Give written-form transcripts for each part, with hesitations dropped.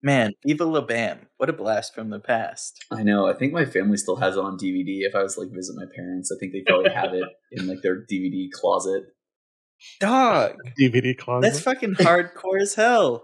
Man, Viva La Bam. What a blast from the past. I know. I think my family still has it on DVD. If I was like visit my parents, I think they probably have it in like their DVD closet. Dog. DVD closet. That's fucking hardcore as hell.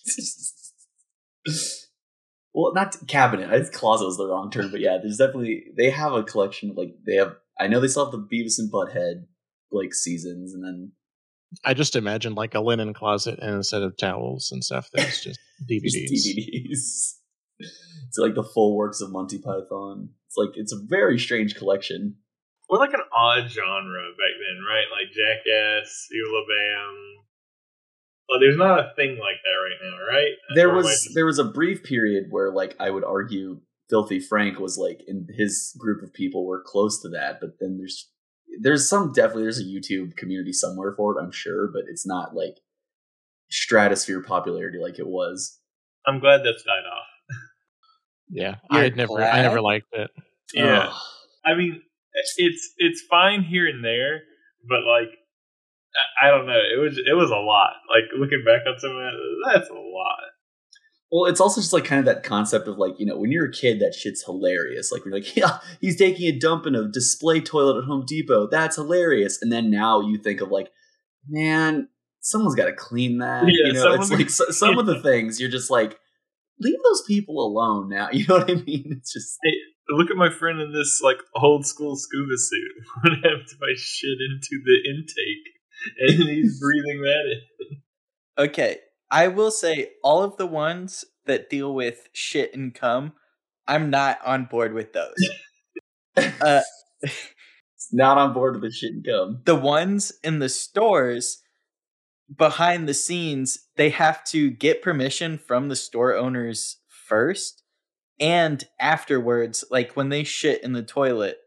Well, not cabinet. I think closet was the wrong term, but yeah, there's definitely they have a collection of like they have. I know they still have the Beavis and Butthead like seasons, and then I just imagine like a linen closet, and instead of towels and stuff, there's just DVDs. just DVDs. It's like the full works of Monty Python. It's a very strange collection. We're like an odd genre back then, right? Like Jackass, Viva La Bam. Well, there's not a thing like that right now, right? There was a brief period where like I would argue Filthy Frank was like in his group of people were close to that, but then there's a YouTube community somewhere for it, I'm sure, but it's not like stratosphere popularity like it was. I'm glad that's died off. Yeah, I never liked it. Yeah, I mean, it's fine here and there, but like, I don't know. It was a lot. Like looking back on some of that's a lot. Well, it's also just like kind of that concept of like, you know, when you're a kid, that shit's hilarious. Like, we're like, yeah, he's taking a dump in a display toilet at Home Depot. That's hilarious. And then now you think of like, man, someone's got to clean that. Yeah, you know, it's like some of the things you're just like, leave those people alone now. You know what I mean? It's just. Hey, look at my friend in this like old school scuba suit. I'm gonna have to my shit into the intake, and he's breathing that in. Okay. I will say all of the ones that deal with shit and cum, I'm not on board with those. Not on board with the shit and cum. The ones in the stores behind the scenes, they have to get permission from the store owners first and afterwards, like when they shit in the toilet,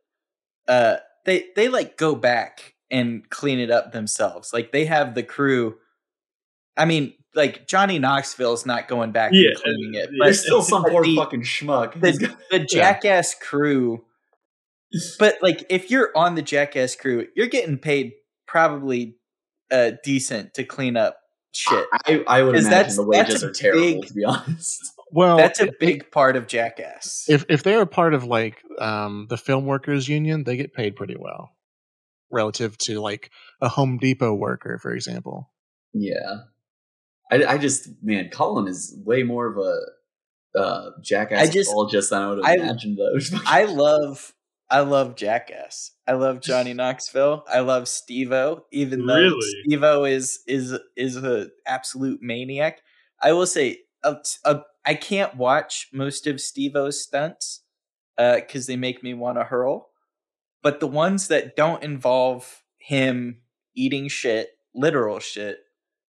they like go back and clean it up themselves. Like they have the crew. I mean, like Johnny Knoxville's not going back and cleaning it. But there's still some poor fucking schmuck. The Jackass crew. But like, if you're on the Jackass crew, you're getting paid probably decent to clean up shit. I would imagine the wages are terrible, to be honest. Well, that's a big part of Jackass. If they're a part of like the film workers union, they get paid pretty well relative to like a Home Depot worker, for example. Yeah. I just, man, Colin is way more of a Jackass apologist than I would imagine, though. I love Jackass. I love Johnny Knoxville. I love Steve-O, even though Steve-O is an absolute maniac. I will say, I can't watch most of Steve-O's stunts because they make me want to hurl. But the ones that don't involve him eating shit, literal shit,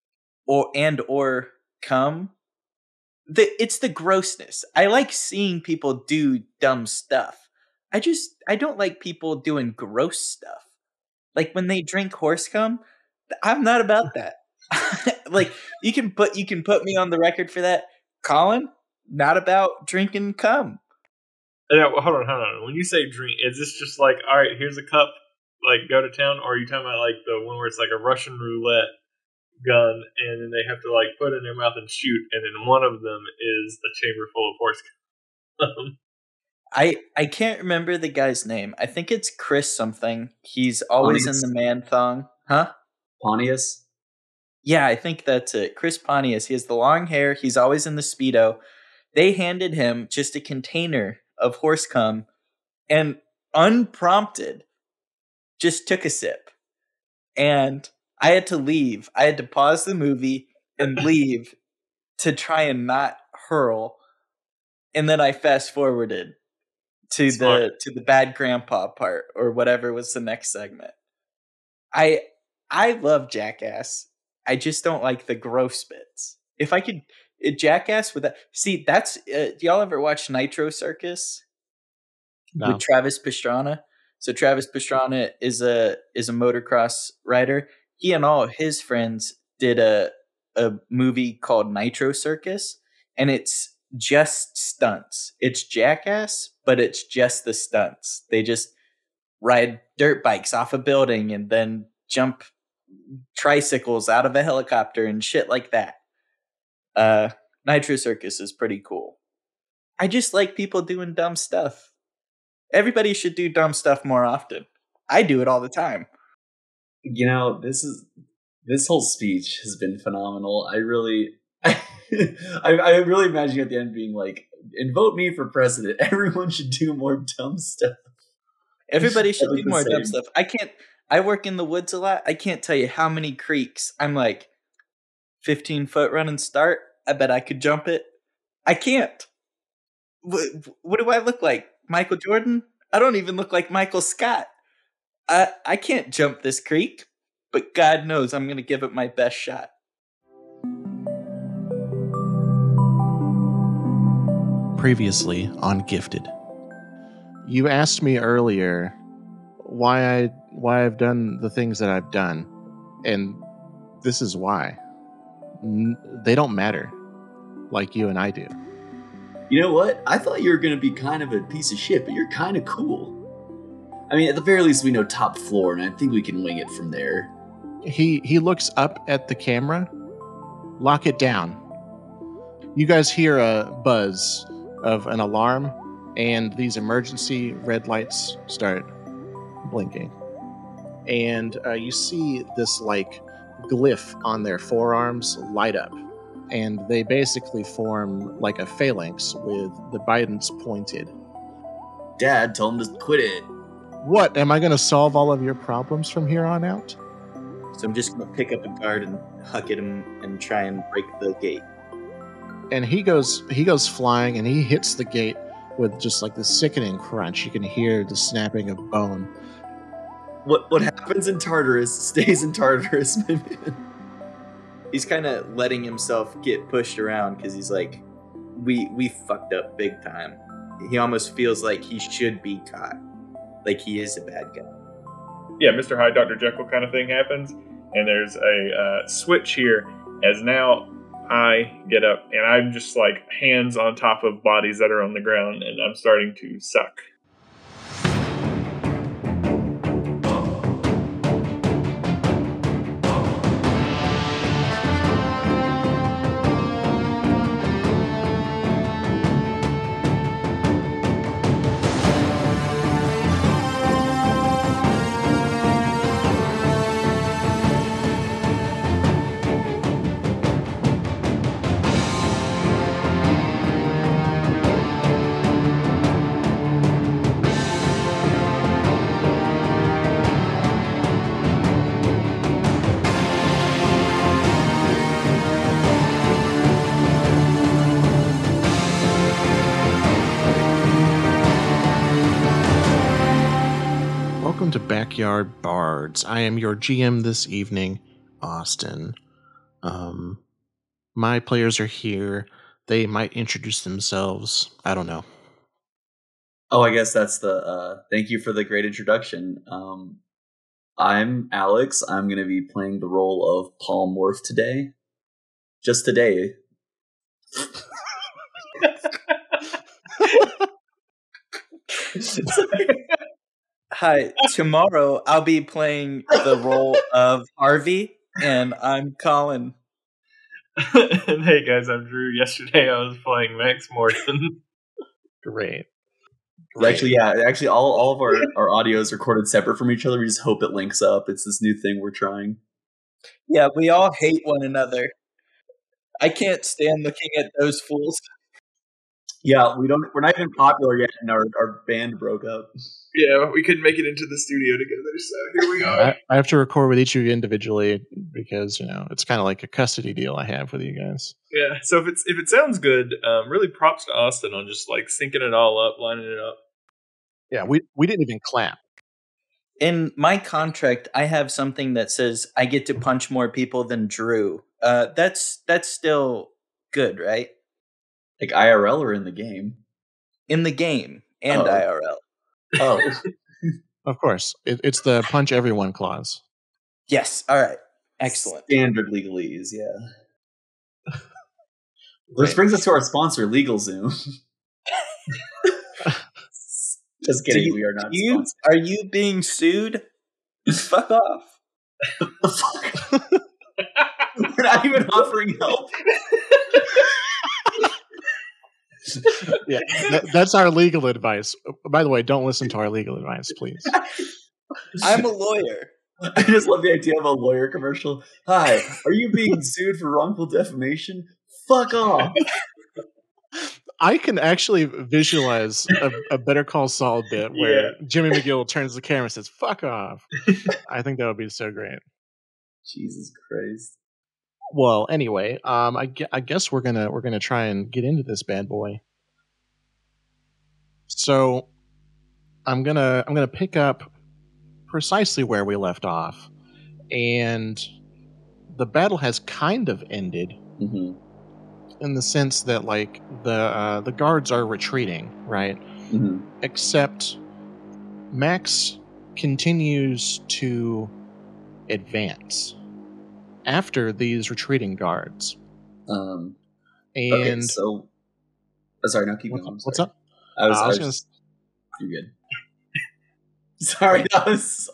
or cum, it's the grossness. I like seeing people do dumb stuff. I don't like people doing gross stuff. Like when they drink horse cum, I'm not about that. Like you can put me on the record for that. Colin, not about drinking cum. Yeah, hold on. When you say drink, is this just like, all right, here's a cup, like go to town, or are you talking about like the one where it's like a Russian roulette gun, and then they have to like put it in their mouth and shoot, and then one of them is a chamber full of horse cum? I can't remember the guy's name. I think it's Chris something. He's always Pontius. In the man thong. Huh? Pontius? Yeah, I think that's it. Chris Pontius. He has the long hair. He's always in the Speedo. They handed him just a container of horse cum and unprompted just took a sip. And I had to leave. I had to pause the movie and leave to try and not hurl. And then I fast forwarded to the bad grandpa part or whatever was the next segment. I love Jackass. I just don't like the gross bits. If I could Jackass with that. See, that's do y'all ever watch Nitro Circus? No. With Travis Pastrana? So Travis Pastrana is a motocross rider. He and all of his friends did a movie called Nitro Circus, and it's just stunts. It's Jackass, but it's just the stunts. They just ride dirt bikes off a building and then jump tricycles out of a helicopter and shit like that. Nitro Circus is pretty cool. I just like people doing dumb stuff. Everybody should do dumb stuff more often. I do it all the time. You know, this whole speech has been phenomenal. I really imagine at the end being like, and vote me for president. Everyone should do more dumb stuff. Everybody should do more dumb stuff. I work in the woods a lot. I can't tell you how many creeks I'm like 15-foot run and start. I bet I could jump it. I can't. What do I look like? Michael Jordan? I don't even look like Michael Scott. I can't jump this creek, but God knows I'm going to give it my best shot. Previously on Gifted. You asked me earlier why I've done the things that I've done, and this is why. They don't matter like you and I do. You know what? I thought you were going to be kind of a piece of shit, but you're kind of cool. I mean, at the very least, we know top floor, and I think we can wing it from there. He looks up at the camera. Lock it down. You guys hear a buzz of an alarm, and these emergency red lights start blinking. And you see this, like, glyph on their forearms light up. And they basically form like a phalanx with the bidents pointed. Dad told him to quit it. What? Am I going to solve all of your problems from here on out? So I'm just going to pick up a guard and huck at him and try and break the gate. And he goes flying, and he hits the gate with just like the sickening crunch. You can hear the snapping of bone. What happens in Tartarus stays in Tartarus, my man. He's kind of letting himself get pushed around because he's like, we fucked up big time. He almost feels like he should be caught. Like he is a bad guy. Yeah, Mr. Hyde, Dr. Jekyll kind of thing happens. And there's a switch here as now I get up and I'm just like hands on top of bodies that are on the ground and I'm starting to suck. Welcome to Backyard Bards. I am your GM this evening, Austin. My players are here. They might introduce themselves. I don't know. Oh, I guess that's the thank you for the great introduction. I'm Alex. I'm going to be playing the role of Paul Morph today. Just today. Hi, tomorrow I'll be playing the role of Harvey, and I'm Colin. And hey guys, I'm Drew. Yesterday I was playing Max Morton. Great. Actually, all of our audio is recorded separate from each other. We just hope it links up. It's this new thing we're trying. Yeah, we all hate one another. I can't stand looking at those fools. Yeah, we're not even popular yet, and our band broke up. Yeah, we couldn't make it into the studio together, so here we are. I have to record with each of you individually because, it's kind of like a custody deal I have with you guys. Yeah, so if it sounds good, really props to Austin on just like syncing it all up, lining it up. Yeah, we didn't even clap. In my contract, I have something that says I get to punch more people than Drew. That's still good, right? Like IRL or in the game? In the game and IRL. Oh. Of course. It's the punch everyone clause. Yes. All right. Excellent. Standard legalese, yeah. Which brings us to our sponsor, LegalZoom. Just kidding, we are not sponsored. Are you being sued? Fuck off. We're not even offering help. Yeah, that's our legal advice. By the way, don't listen to our legal advice, please. I'm a lawyer. I just love the idea of a lawyer commercial. Hi, are you being sued for wrongful defamation? Fuck off. I can actually visualize a Better Call Saul bit where Jimmy McGill turns the camera and says, "Fuck off." I think that would be so great. Jesus Christ. Well, anyway, I guess we're gonna try and get into this bad boy. So I'm gonna pick up precisely where we left off, and the battle has kind of ended in the sense that like the guards are retreating, right? Except Max continues to advance after these retreating guards. Okay, so sorry, no, keep going. What's up? I was just, you're good. Sorry, that was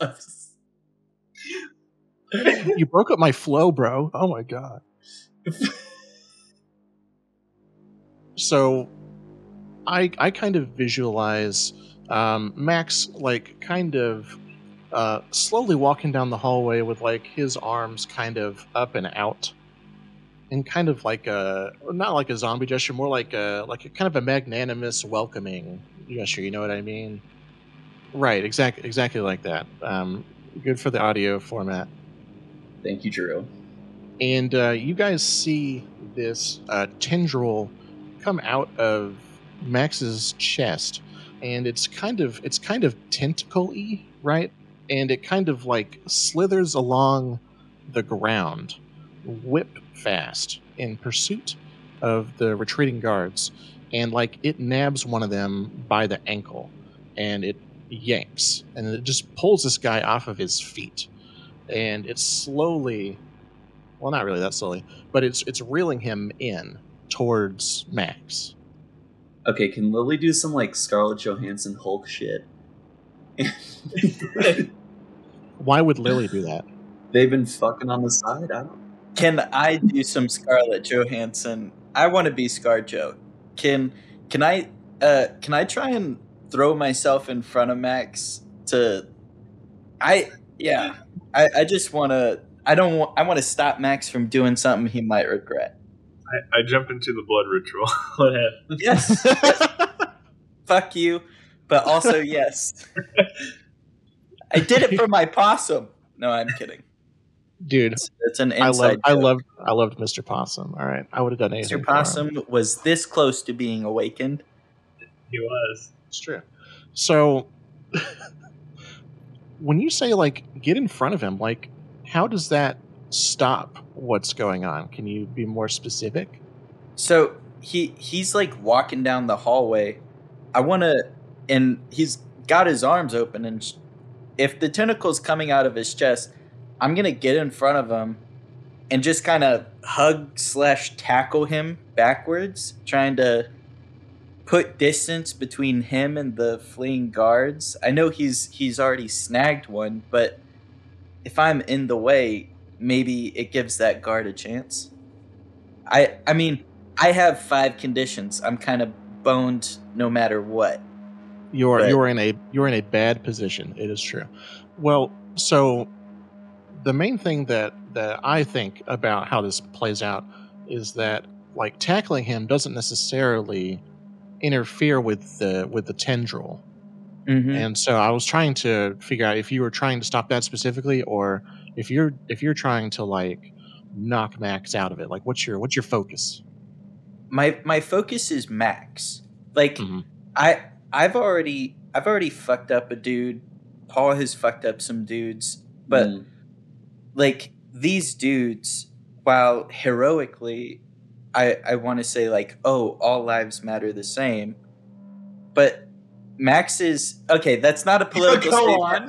you broke up my flow, bro. Oh my god. So I kind of visualize Max like kind of slowly walking down the hallway with like his arms kind of up and out, and kind of like not like a zombie gesture, more like a kind of a magnanimous welcoming gesture. You know what I mean? Right, exactly like that. Good for the audio format. Thank you, Drew. And you guys see this tendril come out of Max's chest, and it's kind of tentacle-y, right? And it kind of like slithers along the ground, whip fast in pursuit of the retreating guards, and like it nabs one of them by the ankle, and it yanks, and it just pulls this guy off of his feet, and it's slowly, well, not really that slowly, but it's reeling him in towards Max. Okay, can Lily do some like Scarlett Johansson Hulk shit? Why would Lily do that? They've been fucking on the side. I don't. Can I do some Scarlett Johansson? I want to be ScarJo. Can I try and throw myself in front of Max to? I just want to. I want to stop Max from doing something he might regret. I jump into the blood ritual. What happened? Yes. Fuck you, but also yes. I did it for my possum. No, I'm kidding. Dude, it's an inside joke. I loved Mr. Possum. All right, I would have done anything. Mr. Possum was this close to being awakened. He was. It's true. So, when you say like get in front of him, like how does that stop what's going on? Can you be more specific? So he's like walking down the hallway. And he's got his arms open, and if the tentacle's coming out of his chest, I'm gonna get in front of him and just kind of hug/tackle him backwards, trying to put distance between him and the fleeing guards. I know he's already snagged one, but if I'm in the way, maybe it gives that guard a chance. I mean, I have 5 conditions. I'm kind of boned no matter what. You're in a bad position. It is true. Well, so the main thing that I think about how this plays out is that like tackling him doesn't necessarily interfere with the tendril. Mm-hmm. And so I was trying to figure out if you were trying to stop that specifically, or if you're trying to like knock Max out of it. Like what's your focus? My focus is Max. Like I've already fucked up a dude. Paul has fucked up some dudes, but like these dudes, while heroically, I want to say like, oh, all lives matter the same, but Max is okay. That's not a political statement.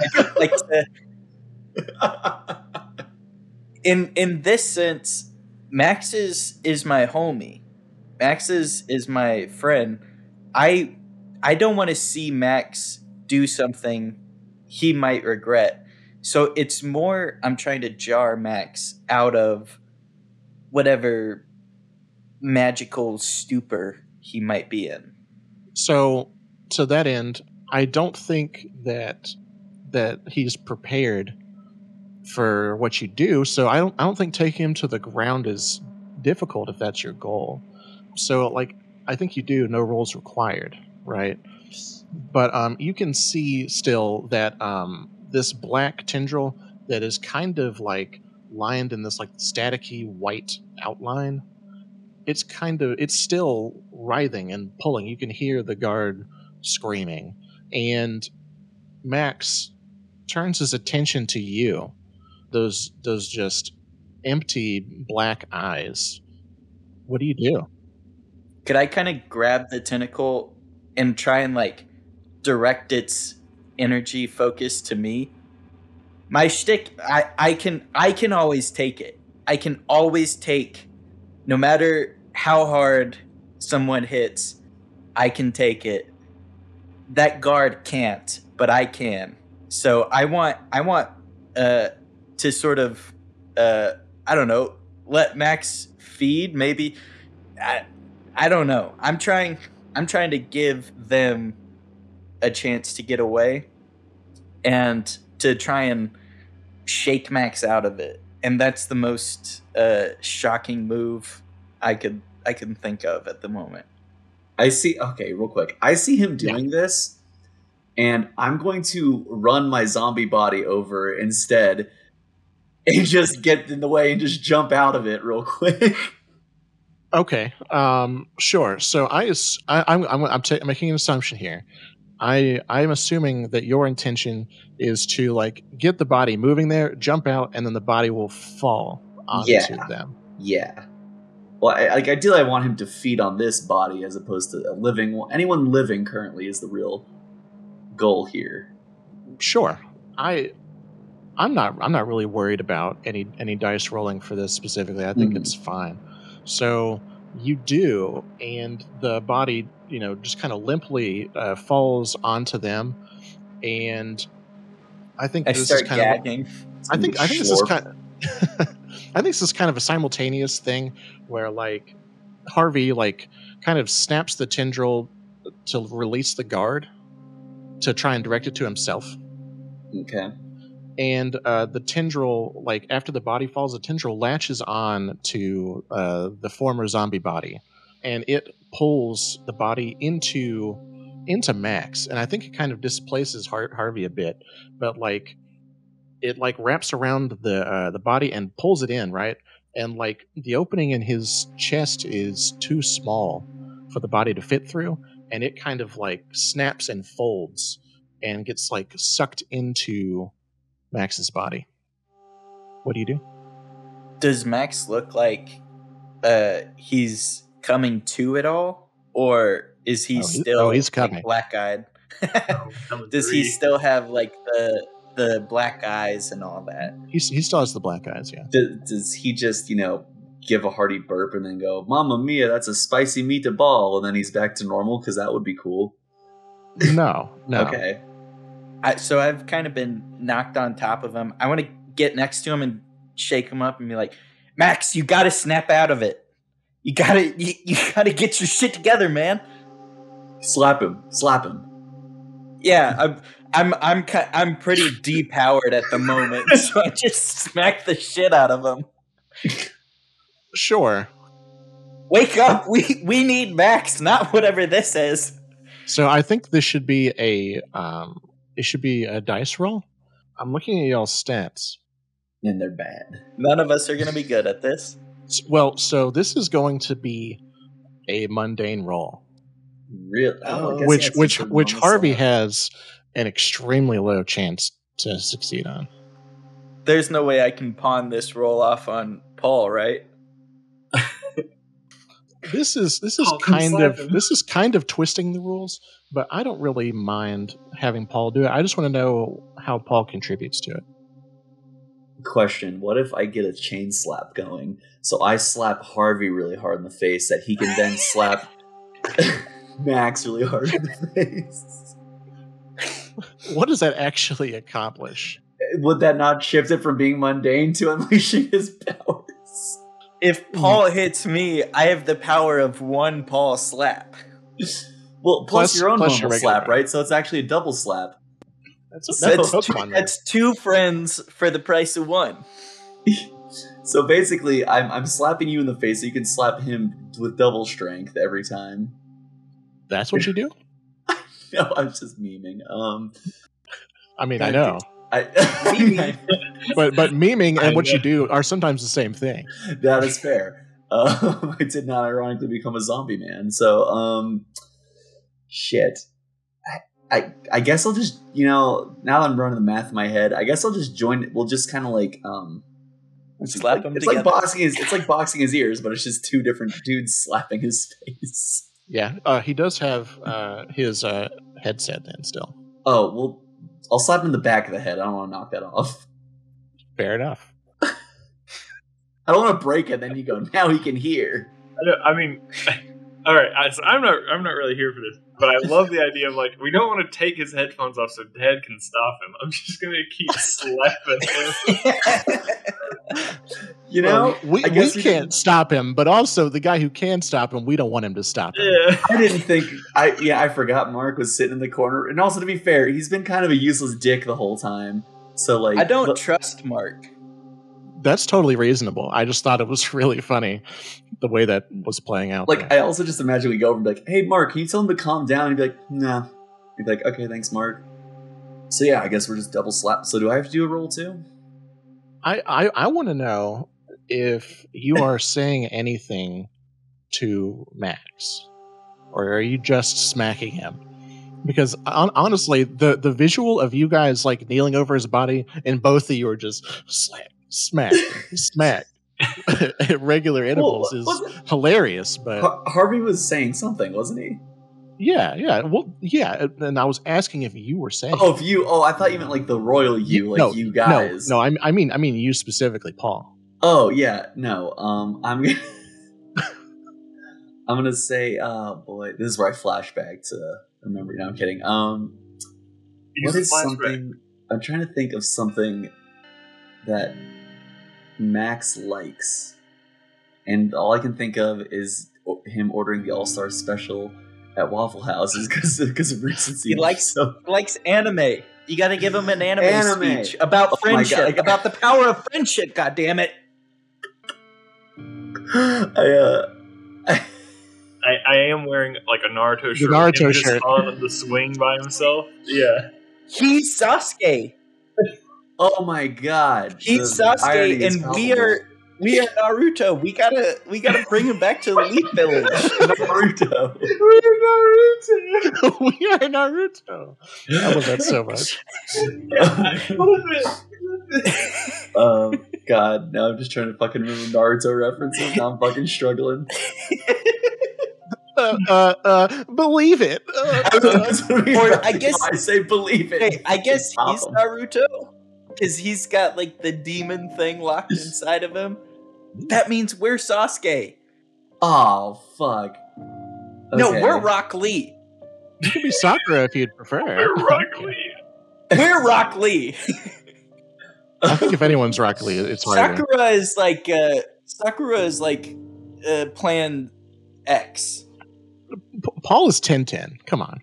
In this sense, Max is my homie. Max is my friend. I don't want to see Max do something he might regret. So it's more I'm trying to jar Max out of whatever magical stupor he might be in. So to that end, I don't think that he's prepared for what you do. So I don't think taking him to the ground is difficult if that's your goal. So like I think you do no rolls required, right? But you can see still that this black tendril that is kind of like lined in this like staticky white outline. It's still writhing and pulling. You can hear the guard screaming, and Max turns his attention to you. Those just empty black eyes. What do you do? Could I kind of grab the tentacle and try and like direct its energy focus to me? My shtick, I can always take it. I can always take, no matter how hard someone hits, I can take it. That guard can't, but I can. So I want to sort of I don't know, let Max feed maybe. I don't know. I'm trying to give them a chance to get away and to try and shake Max out of it. And that's the most shocking move I can think of at the moment. I see. Okay, real quick. I see him doing this, and I'm going to run my zombie body over instead, and just get in the way and just jump out of it real quick. Okay. Sure. So I'm making an assumption here. I'm assuming that your intention is to like get the body moving there, jump out, and then the body will fall onto them. Yeah. Well, ideally, I want him to feed on this body as opposed to anyone living currently is the real goal here. Sure. I'm not really worried about any dice rolling for this specifically. I think it's fine. So you do, and the body, just kind of limply falls onto them, and I think this is kind gagging. I think this is kind of I think this is kind of a simultaneous thing where like Harvey like kind of snaps the tendril to release the guard to try and direct it to himself. Okay. And the tendril, like after the body falls, the tendril latches on to the former zombie body, and it pulls the body into Max. And I think it kind of displaces Harvey a bit, but like it like wraps around the body and pulls it in, right? And like the opening in his chest is too small for the body to fit through, and it kind of like snaps and folds and gets like sucked into Max's body. What do you do? Does Max look like he's coming to it all, or is he still he's coming. Like, black-eyed? Does he still have like the black eyes and all that? He still has the black eyes, yeah. Does he just give a hearty burp and then go, "Mamma mia, that's a spicy meatball," and then he's back to normal? Because that would be cool. No. Okay. So I've kind of been knocked on top of him. I want to get next to him and shake him up and be like, "Max, you got to snap out of it. You got to get your shit together, man." Slap him. Yeah, I'm pretty depowered at the moment, so I just smack the shit out of him. Sure. Wake up! We need Max, not whatever this is. So I think this should be a dice roll. I'm looking at y'all's stats, and they're bad. None of us are going to be good at this. Well, so this is going to be a mundane roll. Really? Which Harvey has an extremely low chance to succeed on. There's no way I can pawn this roll off on Paul, right? This is kind of twisting the rules, but I don't really mind having Paul do it. I just want to know how Paul contributes to it. Question: what if I get a chain slap going? So I slap Harvey really hard in the face that he can then slap Max really hard in the face. What does that actually accomplish? Would that not shift it from being mundane to unleashing his powers? If Paul hits me, I have the power of one Paul slap. Well, plus your own plus normal your slap, regular right? So it's actually a double slap. That's two friends for the price of one. So basically, I'm slapping you in the face, so you can slap him with double strength every time. That's what you do? No, I'm just memeing. I mean, I know. but but memeing and what you do are sometimes the same thing. That is fair. I did not ironically become a zombie man. So, shit. I guess I'll just, now that I'm running the math in my head, I guess I'll just join. We'll just kind of like, slap him it's together. It's like boxing his ears, but it's just two different dudes slapping his face. Yeah, he does have his headset then still. Oh, well, I'll slap him in the back of the head. I don't want to knock that off. Fair enough. I don't want to break it. Then you go, now he can hear. I mean, all right. So I'm not really here for this, but I love the idea of like we don't want to take his headphones off so Dad can stop him. I'm just gonna keep slapping him. We can't stop him, but also the guy who can stop him, we don't want him to stop him. Yeah. I didn't think. I forgot Mark was sitting in the corner, and also to be fair, he's been kind of a useless dick the whole time. So like, I don't trust Mark. That's totally reasonable. I just thought it was really funny the way that was playing out. Like, I also just imagine we go over and be like, "Hey, Mark, can you tell him to calm down?" And he'd be like, "No." He'd be like, "Okay, thanks, Mark." So yeah, I guess we're just double slap. So do I have to do a roll too? I want to know if you are saying anything to Max, or are you just smacking him? Because honestly, the visual of you guys like kneeling over his body and both of you are just smack at regular intervals is hilarious. But Harvey was saying something, wasn't he? Yeah. Well, yeah. And I was asking if you were saying. Oh, if you. Oh, I thought you meant like the royal you, like you guys. No. I mean you specifically, Paul. Oh yeah, no. I'm gonna say. Oh boy, this is where I flashback to remember. No, I'm kidding. What is something? I'm trying to think of something that Max likes, and all I can think of is him ordering the All-Star Special at Waffle House because of recency. He likes anime. You got to give him an anime speech about friendship, about the power of friendship. God damn it! I am wearing like a Naruto shirt. The Naruto shirt on the swing by himself. Yeah, he's Sasuke. Oh my god, he's Sasuke, and we are Naruto. We gotta bring him back to the Leaf Village. Naruto. We are Naruto. I love that so much. God, now I'm just trying to fucking remember Naruto references. Now I'm fucking struggling. Believe it. Or I guess I say believe it. Hey, I guess he's Naruto because he's got like the demon thing locked inside of him. That means we're Sasuke. Oh fuck. Okay. No, we're Rock Lee. You could be Sakura if you'd prefer. We're Rock Lee. We're Rock Lee. I think if anyone's Rock Lee, it's Sakura is like Plan X. Paul is 10-10. Come on.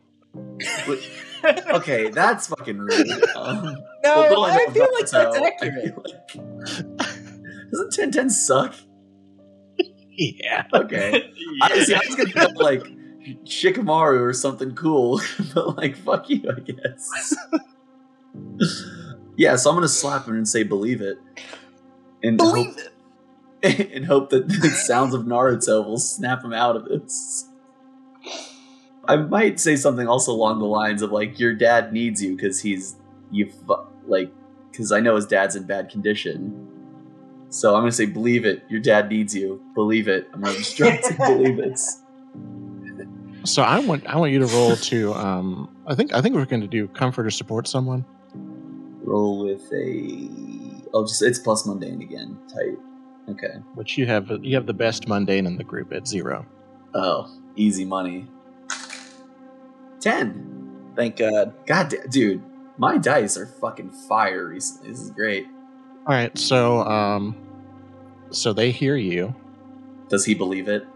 Okay, that's fucking rude. No, I feel like that's accurate. Doesn't 10-10 suck? Yeah. Okay. I was gonna think like Shikamaru or something cool, but like fuck you, I guess. Yeah, so I'm gonna slap him and say believe it. And believe it. And hope that the sounds of Naruto will snap him out of this. I might say something also along the lines of like, your dad needs you because because I know his dad's in bad condition. So I'm gonna say, believe it. Your dad needs you. Believe it. I'm gonna distract to believe it. So I want you to roll to. I think we're going to do comfort or support someone. Roll with it's plus mundane again. Tight. Okay. Which you have the best mundane in the group at 0. Oh, easy money. 10. Thank God. God, dude, my dice are fucking fire recently. This is great. All right, so they hear you, Does he believe it?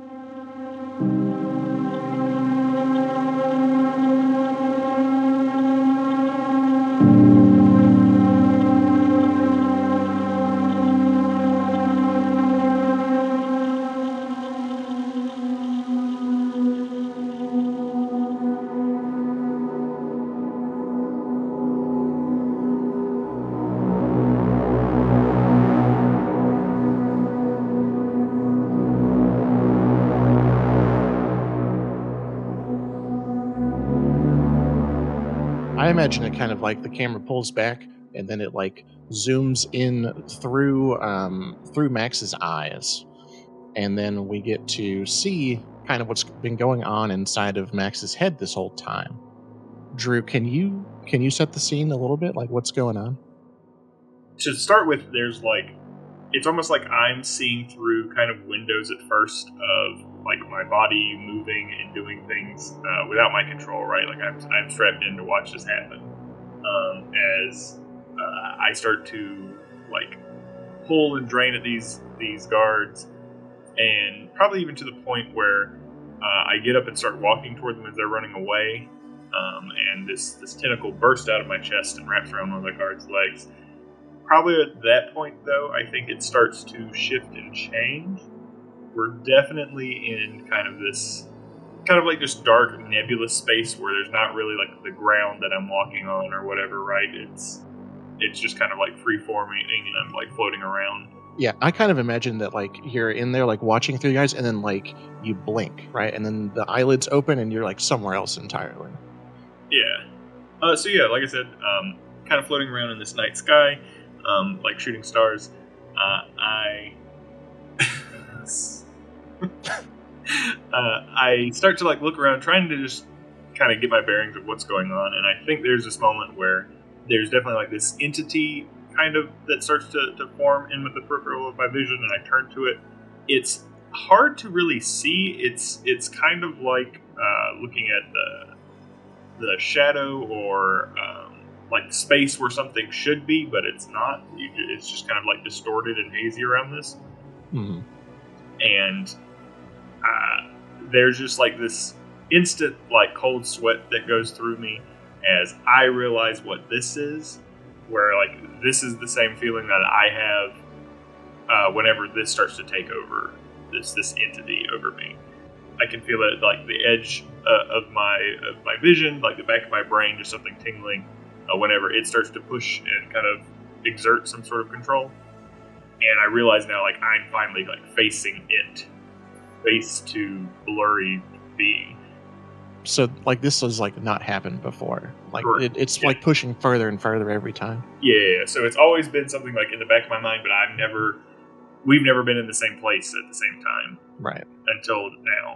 I imagine it kind of like the camera pulls back and then it like zooms in through Max's eyes, and then we get to see kind of what's been going on inside of Max's head this whole time. Drew, can you set the scene a little bit? Like, what's going on? To start with, there's like, it's almost like I'm seeing through kind of windows at first of like my body moving and doing things without my control, right? Like I'm strapped in to watch this happen. As I start to like pull and drain at these guards, and probably even to the point where I get up and start walking toward them as they're running away. And this tentacle bursts out of my chest and wraps around one of the guard's legs. Probably at that point, though, I think it starts to shift and change. We're definitely in kind of like this dark, nebulous space where there's not really like the ground that I'm walking on or whatever, right? It's just kind of like free-forming and I'm like floating around. Yeah, I kind of imagine that like you're in there like watching through you guys, and then like you blink, right? And then the eyelids open and you're like somewhere else entirely. Yeah. So yeah, like I said, kind of floating around in this night sky. Like shooting stars. I start to like look around, trying to just kind of get my bearings of what's going on, and I think there's this moment where there's definitely like this entity kind of that starts to form in with the peripheral of my vision, and I turn to it. It's hard to really see. It's kind of like looking at the shadow or like space where something should be, but it's not. It's just kind of like distorted and hazy around this. Mm-hmm. And there's just like this instant like cold sweat that goes through me as I realize what this is, where like this is the same feeling that I have whenever this starts to take over, this entity over me. I can feel it like the edge of my vision, like the back of my brain, just something tingling whenever it starts to push and kind of exert some sort of control. And I realize now, like, I'm finally like facing it, face to blurry being. So like this has like not happened before. Like it's yeah. like pushing further and further every time. Yeah. So it's always been something like in the back of my mind, but we've never been in the same place at the same time. Right. Until now.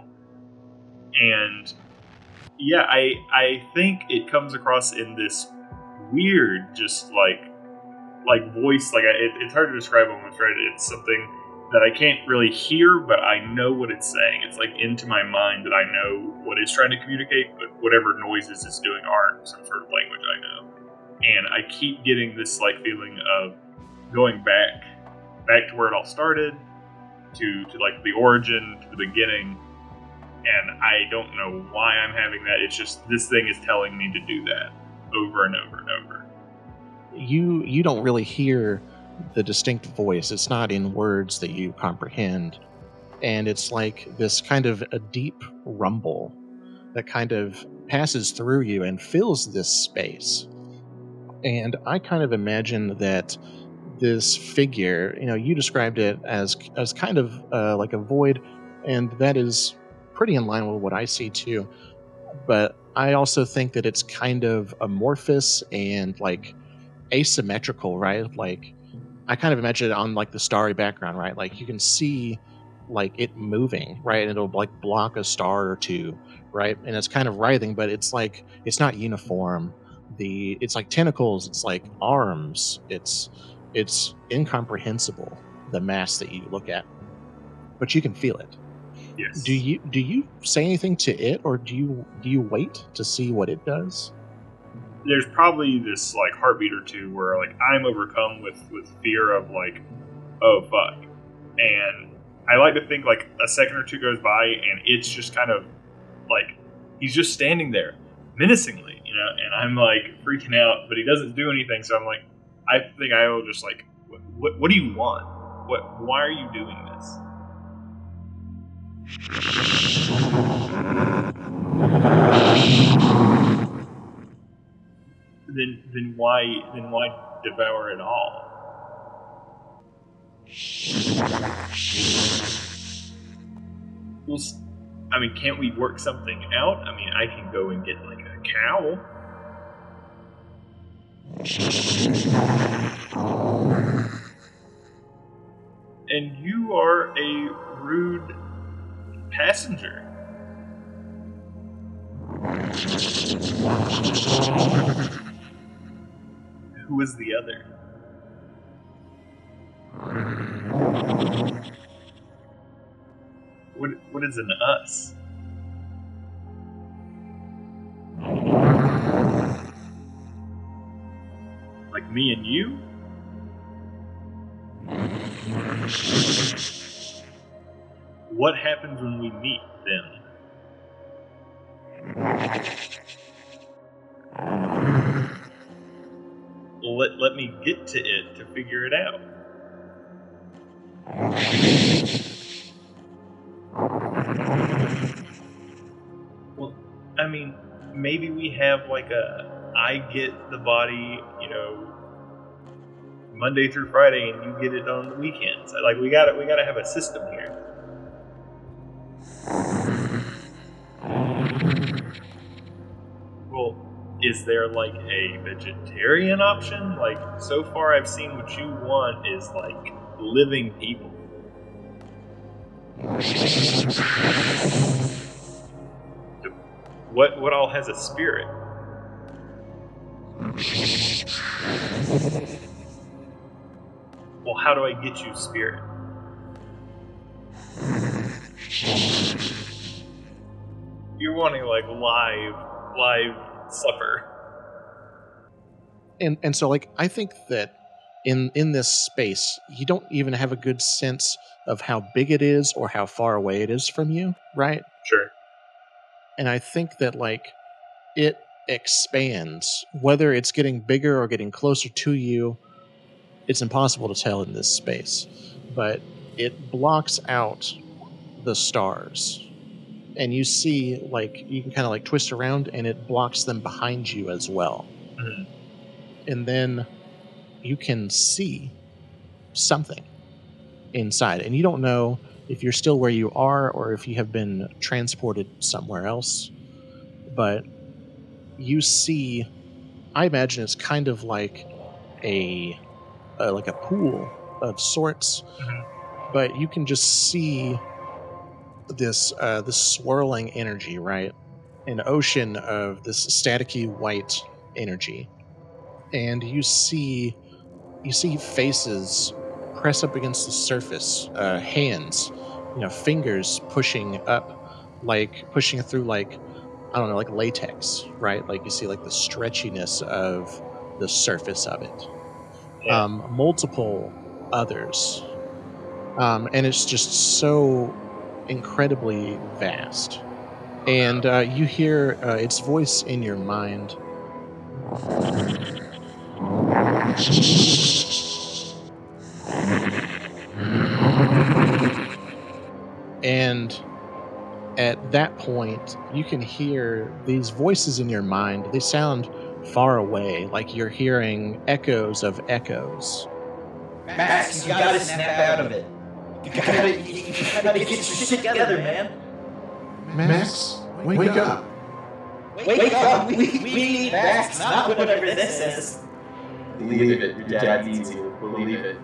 And yeah, I think it comes across in this weird, just like voice. Like it's hard to describe almost, right? It's something that I can't really hear, but I know what it's saying. It's like into my mind that I know what it's trying to communicate, but whatever noises it's doing aren't some sort of language I know. And I keep getting this like feeling of going back to where it all started, to like the origin, to the beginning. And I don't know why I'm having that. It's just this thing is telling me to do that over and over and over. You don't really hear the distinct voice. It's not in words that you comprehend. And it's like this kind of a deep rumble that kind of passes through you and fills this space. And I kind of imagine that this figure, you described it as kind of like a void, and that is pretty in line with what I see too. But I also think that it's kind of amorphous and like asymmetrical, right? Like I kind of imagine it on like the starry background, right? Like you can see like it moving, right? And it'll like block a star or two, right? And it's kind of writhing, but it's like it's not uniform. It's like tentacles, it's like arms, it's incomprehensible, the mass that you look at, but you can feel it. Yes. Do you say anything to it, or do you wait to see what it does? There's probably this like heartbeat or two where like I'm overcome with fear of like, oh fuck, and I like to think like a second or two goes by and it's just kind of like he's just standing there menacingly, and I'm like freaking out, but he doesn't do anything. So I'm like, I think I will just like, what do you want? Why are you doing this? Then why devour it all? Well, I mean, can't we work something out? I mean, I can go and get like a cow. And you are a rude passenger. Who is the other? What is an us? Like me and you? What happens when we meet then? Let me get to it to figure it out. Well, I mean, maybe we have like I get the body, Monday through Friday, and you get it on the weekends. Like we gotta have a system here. Well, is there like a vegetarian option? Like so far, I've seen what you want is like living people. What all has a spirit? Well, how do I get you spirit? You're wanting like live supper. And so like I think that in this space you don't even have a good sense of how big it is or how far away it is from you, right? Sure. And I think that like it expands, whether it's getting bigger or getting closer to you, it's impossible to tell in this space. But it blocks out the stars. And you see, like, you can kind of like twist around and it blocks them behind you as well. Mm-hmm. And then you can see something inside. And you don't know if you're still where you are or if you have been transported somewhere else. But you see, I imagine it's kind of like a pool of sorts. Mm-hmm. But you can just see this swirling energy, right? An ocean of this staticky white energy. And you see faces press up against the surface, hands, fingers pushing up, like pushing through like, I don't know, like latex, right? Like you see like the stretchiness of the surface of it. Yeah. Multiple others. And it's just so incredibly vast. And you hear its voice in your mind. And at that point, you can hear these voices in your mind. They sound far away, like you're hearing echoes of echoes. Max, you gotta snap out of it. You gotta get your shit together, man. Max, wake up. Wake up. We need Max, not whatever this is. Believe it. Your dad needs you. Believe it.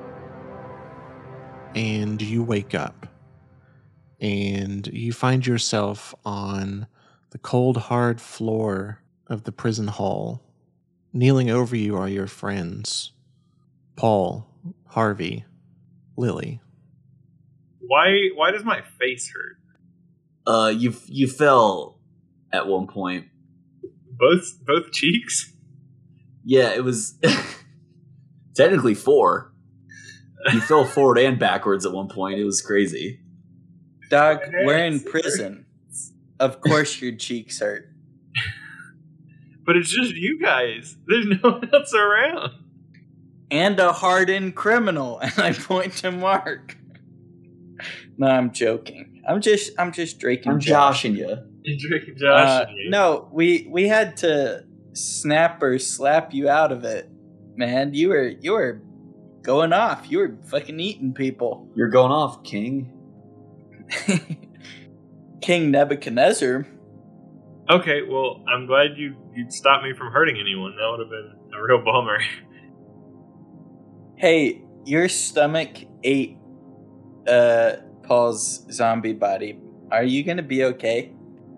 And you wake up. And you find yourself on the cold, hard floor of the prison hall. Kneeling over you are your friends. Paul, Harvey, Lily. Why does my face hurt? You fell at one point. Both cheeks? Yeah, it was technically 4. You fell forward and backwards at one point. It was crazy. Dog, we're in prison. Of course your cheeks hurt. But it's just you guys. There's no one else around. And a hardened criminal. And I point to Mark. No, I'm joking. I'm just Drake and joshing you. Drake and joshing you. No, we had to snap or slap you out of it, man. You were going off. You were fucking eating people. You're going off, King. King Nebuchadnezzar. Okay, well, I'm glad you stopped me from hurting anyone. That would have been a real bummer. Hey, your stomach ate Paul's zombie body. Are you gonna be okay?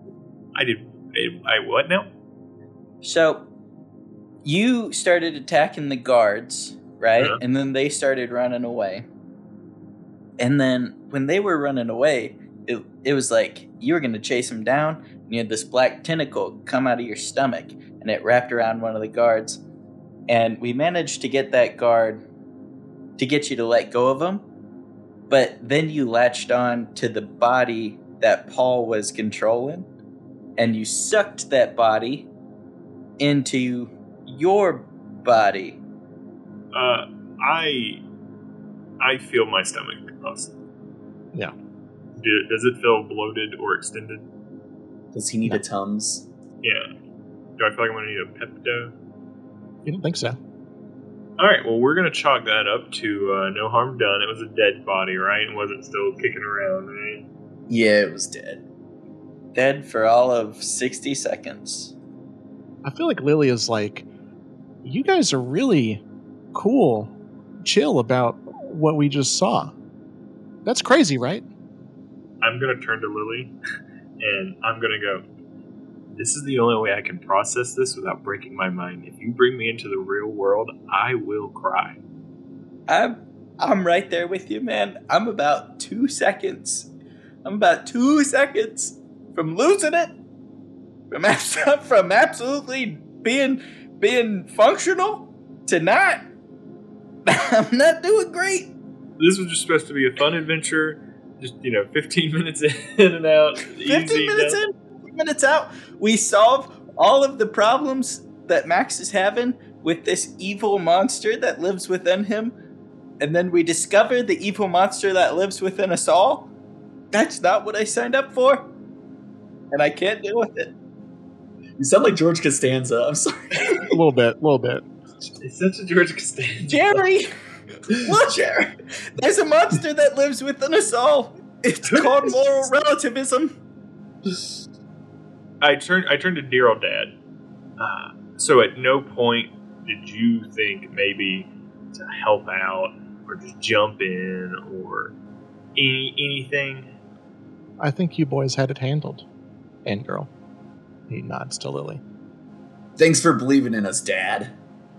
I what now? So, you started attacking the guards, right? Yeah. And then they started running away. And then when they were running away, it was like you were going to chase them down, and you had this black tentacle come out of your stomach, and it wrapped around one of the guards. And we managed to get that guard to get you to let go of him. But then you latched on to the body that Paul was controlling, and you sucked that body into your body. I feel my stomach. Yeah. Does it feel bloated or extended? Does he need a Tums? Yeah. Do I feel like I'm going to need a Pepto? You don't think so? All right, well, we're going to chalk that up to no harm done. It was a dead body, right? It wasn't still kicking around, right? Yeah, it was dead. Dead for all of 60 seconds. I feel like Lily is like, you guys are really cool, chill about what we just saw. That's crazy, right? I'm going to turn to Lily, and I'm going to go, this is the only way I can process this without breaking my mind. If you bring me into the real world, I will cry. I'm right there with you, man. I'm about 2 seconds. I'm about 2 seconds from losing it. From absolutely being functional to not. I'm not doing great. This was just supposed to be a fun adventure. Just, 15 minutes in and out. 15 minutes in, 15 minutes out. We solve all of the problems that Max is having with this evil monster that lives within him. And then we discover the evil monster that lives within us all. That's not what I signed up for. And I can't deal with it. You sound like George Costanza. I'm sorry. A little bit. It's such a George Costanza. Jerry! Look, Jerry! There's a monster that lives within us all. It's called moral relativism. I turned to dear old Dad. So at no point did you think maybe to help out or just jump in or anything? I think you boys had it handled. And girl. He nods to Lily. Thanks for believing in us, Dad.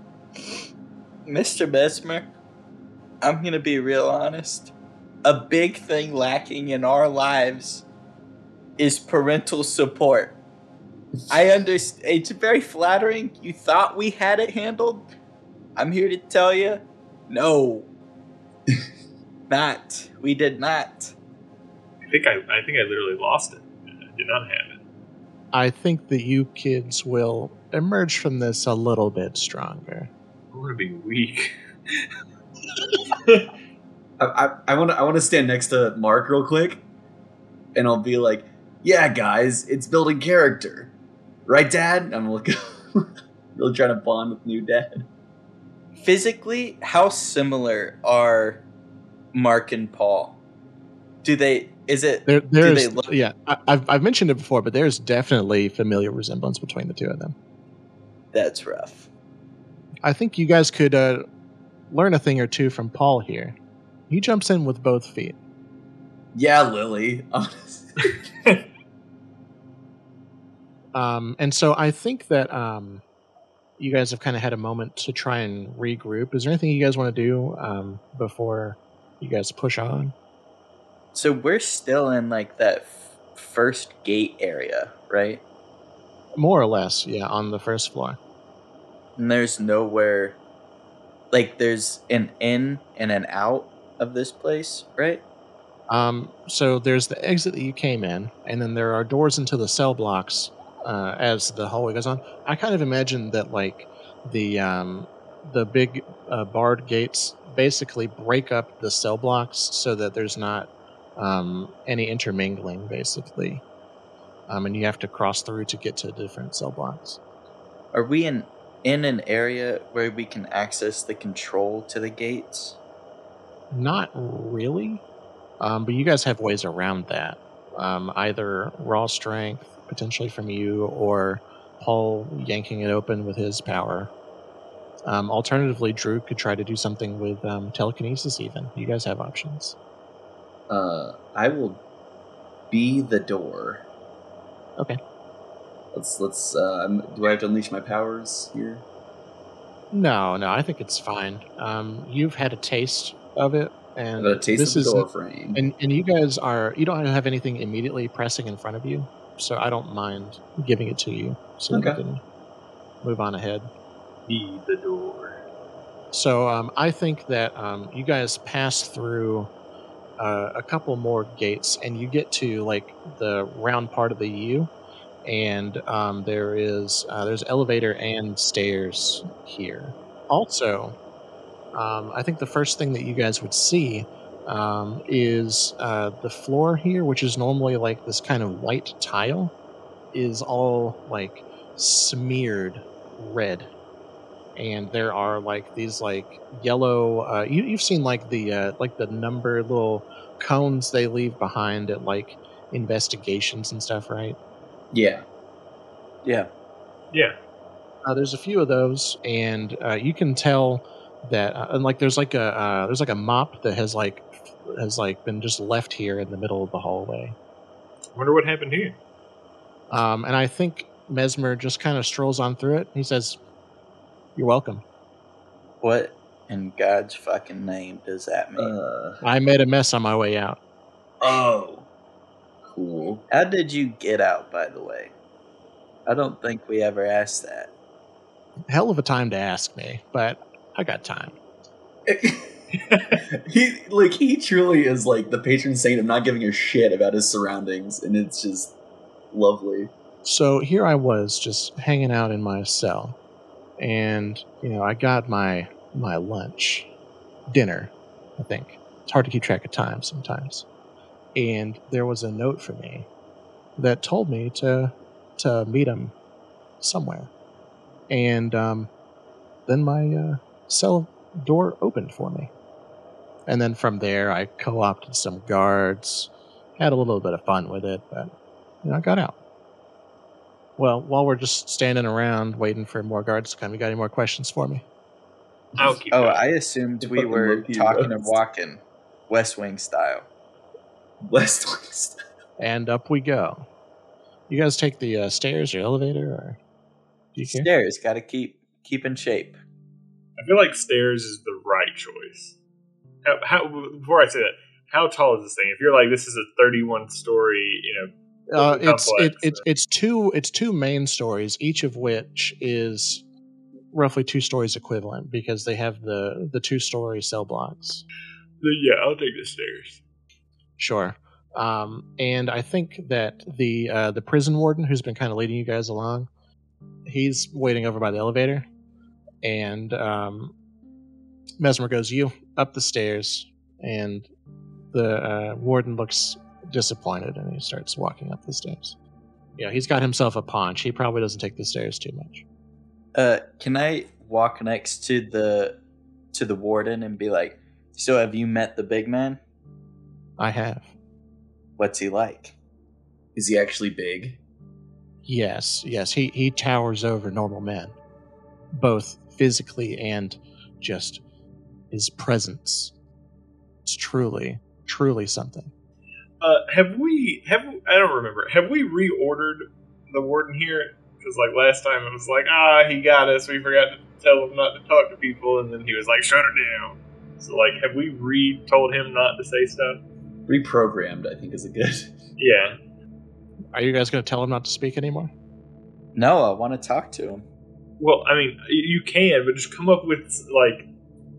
Mr. Besmer, I'm going to be real honest. A big thing lacking in our lives is parental support. I understand. It's very flattering. You thought we had it handled. I'm here to tell you, no. Not. We did not. I think I literally lost it. I did not have it. I think that you kids will emerge from this a little bit stronger. I'm going to be weak. I want to stand next to Mark real quick, and I'll be like, "Yeah, guys, it's building character, right, Dad?" I'm looking, really trying to bond with new Dad. Physically, how similar are Mark and Paul? Do they? Is it? Do they look? Yeah, I've mentioned it before, but there's definitely familiar resemblance between the two of them. That's rough. I think you guys could learn a thing or two from Paul here. He jumps in with both feet. Yeah, Lily. And so I think that you guys have kind of had a moment to try and regroup. Is there anything you guys want to do before you guys push on? So we're still in like that first gate area, right? More or less, yeah, on the first floor. And there's nowhere, like there's an in and an out of this place, right? So there's the exit that you came in, and then there are doors into the cell blocks as the hallway goes on. I kind of imagine that like the big barred gates basically break up the cell blocks so that there's not any intermingling, basically. And you have to cross through to get to different cell blocks. Are we in an area where we can access the control to the gates? Not really. But you guys have ways around that. Either raw strength, potentially from you, or Paul yanking it open with his power. Alternatively, Drew could try to do something with telekinesis even. You guys have options. I will be the door. Okay. Let's do I have to unleash my powers here? No, I think it's fine. You've had a taste of it. And I've got a taste of the door frame. And you guys you don't have anything immediately pressing in front of you, so I don't mind giving it to you so you can move on ahead. Be the door. So I think that you guys pass through a couple more gates, and you get to like the round part of the U, and there's elevator and stairs here. Also, I think the first thing that you guys would see is the floor here, which is normally like this kind of white tile, is all like smeared red. And there are like these like yellow. You've seen like the number little cones they leave behind at like investigations and stuff, right? Yeah. There's a few of those, and you can tell that, and like there's like a mop that has been just left here in the middle of the hallway. Wonder what happened here. And I think Mesmer just kind of strolls on through it. He says, "You're welcome." What in God's fucking name does that mean? I made a mess on my way out. Oh, cool. How did you get out, by the way? I don't think we ever asked that. Hell of a time to ask me, but I got time. He truly is like the patron saint of not giving a shit about his surroundings, and it's just lovely. So here I was just hanging out in my cell, and I got my lunch, dinner, I think. It's hard to keep track of time sometimes. And there was a note for me that told me to meet him somewhere. And then my cell door opened for me. And then from there, I co-opted some guards, had a little bit of fun with it, but I got out. Well, while we're just standing around waiting for more guards to come, you got any more questions for me? I'll keep going. I assumed we were talking and walking West Wing style. West Wing style. And up we go. You guys take the stairs or elevator, or do you care? Stairs, gotta keep in shape. I feel like stairs is the right choice. How before I say that, how tall is this thing? If you're like, this is a 31-story, it's two main stories, each of which is roughly 2 stories equivalent because they have the 2-story cell blocks. Yeah, I'll take the stairs. Sure. And I think that the prison warden who's been kind of leading you guys along, he's waiting over by the elevator, and Mesmer goes, "You up the stairs," and the warden looks disappointed, and he starts walking up the stairs. Yeah, he's got himself a paunch. He probably doesn't take the stairs too much. Can I walk next to the warden and be like, "So have you met the big man?" I have. What's he like? Is he actually big? Yes. He towers over normal men, both physically and just his presence. It's truly something. I don't remember. Have we reordered the warden here? Because like last time it was like, he got us. We forgot to tell him not to talk to people, and then he was like, shut her down. So like, have we told him not to say stuff? Reprogrammed, I think, is a good. Yeah. Are you guys going to tell him not to speak anymore? No, I want to talk to him. Well, I mean, you can, but just come up with like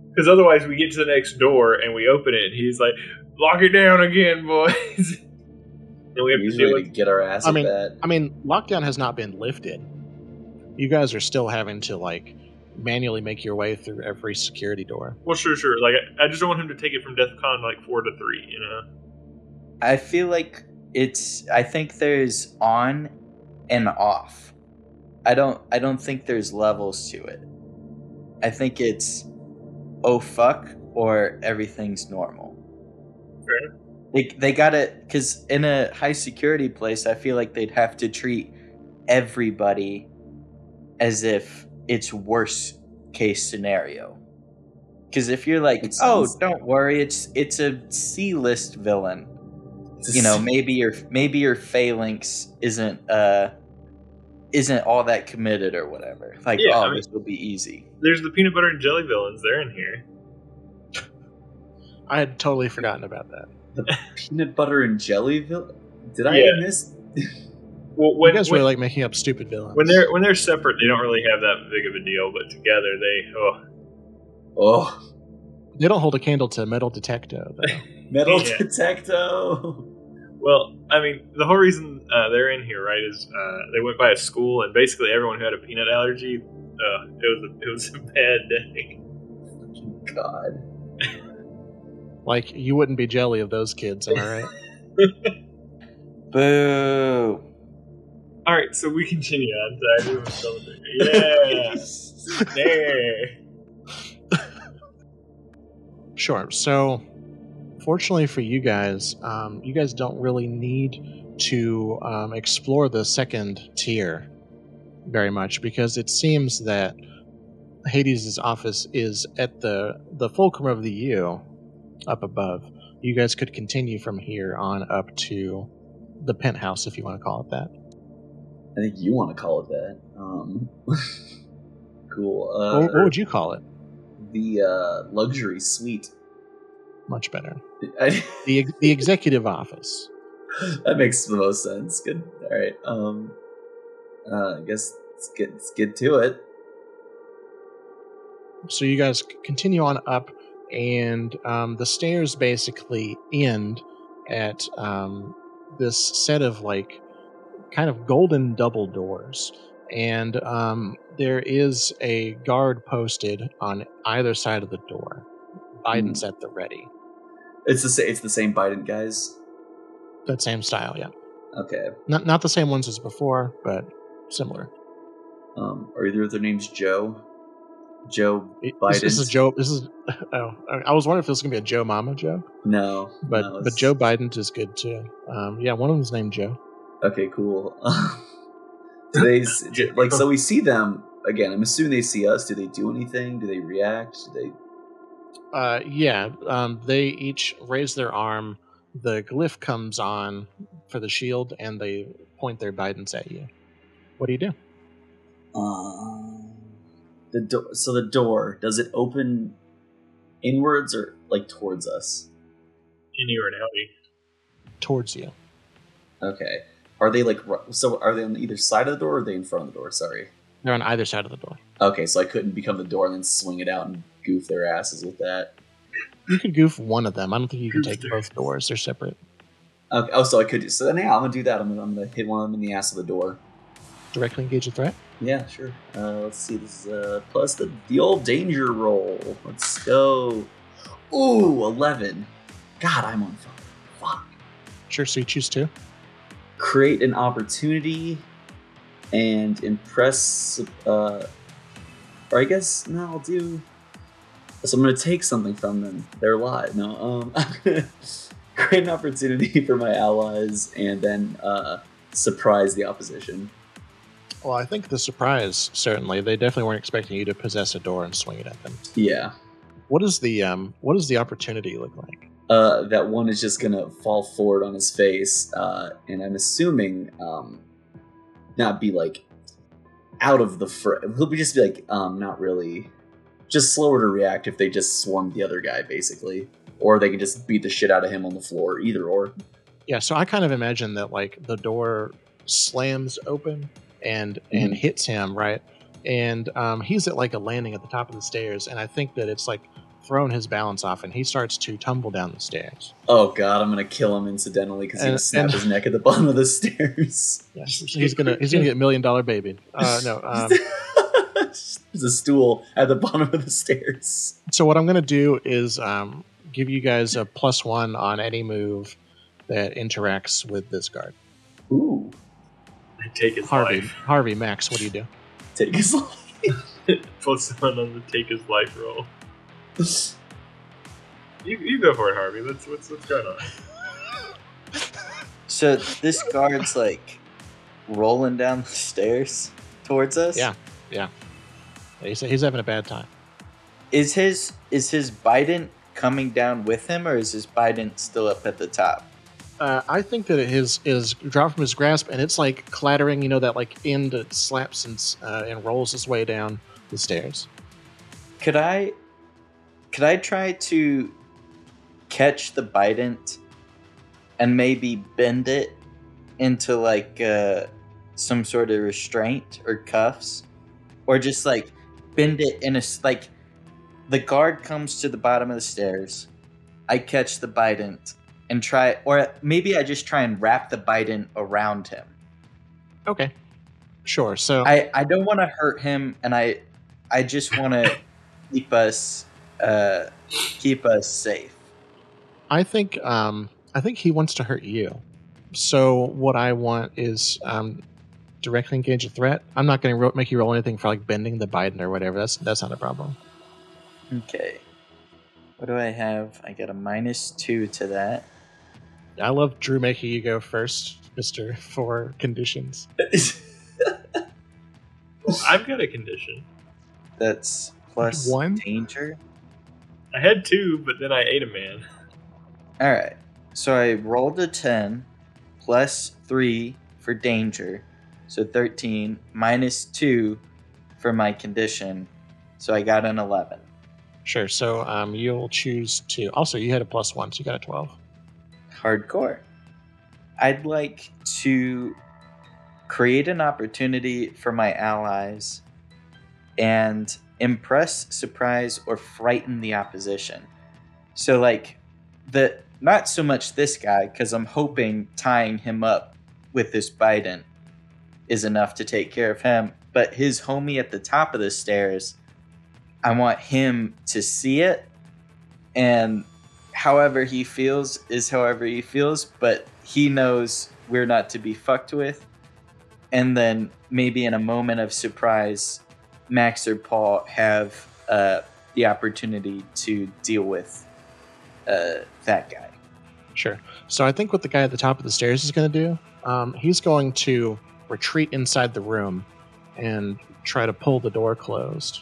Because otherwise we get to the next door and we open it and he's like, lock it down again, boys. And we have to deal with get our ass at that. I mean, lockdown has not been lifted. You guys are still having to like manually make your way through every security door. Well, sure. Like, I just don't want him to take it from DEF CON like 4 to 3, you know? I feel like I think there's on and off. I don't think there's levels to it. I think it's oh fuck or everything's normal. Fair. They got it, because in a high security place, I feel like they'd have to treat everybody as if it's worst case scenario. Because if you're like, don't worry, it's a C-list villain. You know, maybe your phalanx isn't all that committed or whatever. Like, this will be easy. There's the peanut butter and jelly villains. They're in here. I had totally forgotten about that. The peanut butter and jelly villain? Did I miss? Well, you guys really like making up stupid villains. When they're separate, they don't really have that big of a deal, but together they don't hold a candle to Metal Detecto, though. Metal Detecto. Well, I mean, the whole reason they're in here, right, is they went by a school, and basically everyone who had a peanut allergy, it was a bad day. God. Like, you wouldn't be jelly of those kids, am I right? Boo. All right, so we continue on. Yeah. There. Sure. So, fortunately for you guys don't really need to explore the second tier very much, because it seems that Hades' office is at the fulcrum of the U up above. You guys could continue from here on up to the penthouse, if you want to call it that. I think you want to call it that. Cool. What would you call it? The luxury suite. Much better. The executive office. That makes the most sense. Good. All right. I guess let's get to it. So you guys continue on up, and the stairs basically end at this set of like kind of golden double doors, and there is a guard posted on either side of the door. Biden's at the ready. It's the same Biden guys. That same style, yeah. Okay. Not the same ones as before, but similar. Are either of their names Joe? Joe Biden. This is Joe. This is. Oh, I was wondering if this was gonna be a Joe Mama joke. No, but Joe Biden is good too. Yeah, one of them's named Joe. Okay, cool. Do they so we see them again? I'm assuming they see us. Do they do anything? Do they react? Do they? They each raise their arm. The glyph comes on for the shield, and they point their Bidens at you. What do you do? So the door, does it open inwards or like towards us? Inward, outy. Towards you. Okay. Are they are they on either side of the door, or are they in front of the door? Sorry. They're on either side of the door. Okay, so I couldn't become the door and then swing it out and goof their asses with that. You could goof one of them. I don't think you can take both doors. They're separate. Okay. Oh, so I could. So then, yeah, I'm gonna do that. I'm gonna hit one of them in the ass of the door. Directly engage a threat? Yeah, sure. Let's see. This is plus the old danger roll. Let's go. Ooh, 11. God, I'm on fire. Fuck. Sure. So you choose two. Create an opportunity and impress. Or I guess no, I'll do. So I'm gonna take something from them. They're alive. No, I'm gonna create an opportunity for my allies and then surprise the opposition. Well, I think the surprise, certainly. They definitely weren't expecting you to possess a door and swing it at them. Yeah. What does the opportunity look like? That one is just gonna fall forward on his face, and I'm assuming not be like out of the he'll just be like not really, just slower to react if they just swarm the other guy basically, or they can just beat the shit out of him on the floor, either or. Yeah, so I kind of imagine that like the door slams open and hits him, right? And he's at like a landing at the top of the stairs, and I think that it's like thrown his balance off, and he starts to tumble down the stairs. Oh god, I'm gonna kill him incidentally because he's gonna snap his neck at the bottom of the stairs. Yeah, he's gonna get $1 million baby. No. There's a stool at the bottom of the stairs. So what I'm gonna do is give you guys a +1 on any move that interacts with this guard. Ooh. I take his life. Harvey, Max, what do you do? Take his life. +1 on the take his life roll. You go for it, Harvey. What's going on? So this guard's like rolling down the stairs towards us. Yeah. He's having a bad time. Is his Biden coming down with him, or is his Biden still up at the top? I think that his is dropped from his grasp, and it's like clattering. You know that like end that slaps and rolls its way down the stairs. Could I try to catch the Bident and maybe bend it into like some sort of restraint or cuffs, or just like bend it in a like the guard comes to the bottom of the stairs, I catch the Bident and try, or maybe I just try and wrap the Bident around him. Okay, sure. So I don't want to hurt him, and I just want to keep us safe. I think he wants to hurt you. So what I want is directly engage a threat. I'm not going to make you roll anything for like bending the Biden or whatever. That's not a problem. Okay. What do I have? I got a -2 to that. I love Drew making you go first, Mr. For conditions. I've got a condition. That's +1 danger. I had 2, but then I ate a man. Alright. So I rolled a 10 +3 for danger. So 13 -2 for my condition. So I got an 11. Sure. So you'll choose to. Also, you had a +1, so you got a 12. Hardcore. I'd like to create an opportunity for my allies and impress, surprise, or frighten the opposition. So like not so much this guy, because I'm hoping tying him up with this Biden is enough to take care of him, but his homie at the top of the stairs, I want him to see it, and however he feels is however he feels, but he knows we're not to be fucked with. And then maybe in a moment of surprise, Max or Paul have the opportunity to deal with that guy. Sure. So I think what the guy at the top of the stairs is going to do, he's going to retreat inside the room and try to pull the door closed.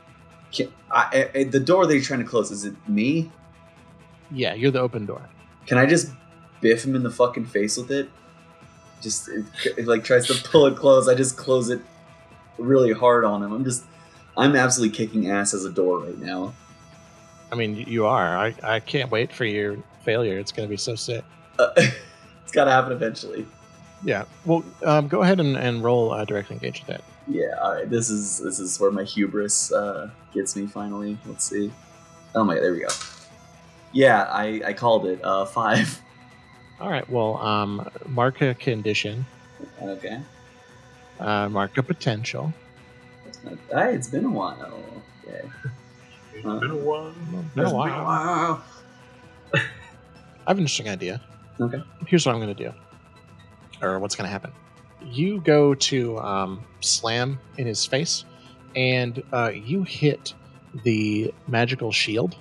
The door they're trying to close, is it me? Yeah, you're the open door. Can I just biff him in the fucking face with it? Just it like tries to pull it closed. I just close it really hard on him. I'm absolutely kicking ass as a door right now. I mean, you are. I can't wait for your failure. It's going to be so sick. It's got to happen eventually. Yeah. Well, go ahead and roll direct engage with that. Yeah. All right. This is where my hubris gets me finally. Let's see. Oh my. There we go. Yeah, I called it 5. All right. Well, mark a condition. Okay. Mark a potential. It's been a while. Okay. It's been a while. Been a while. I have an interesting idea. Okay. Here's what I'm going to do. Or what's going to happen. You go to slam in his face, and you hit the magical shield.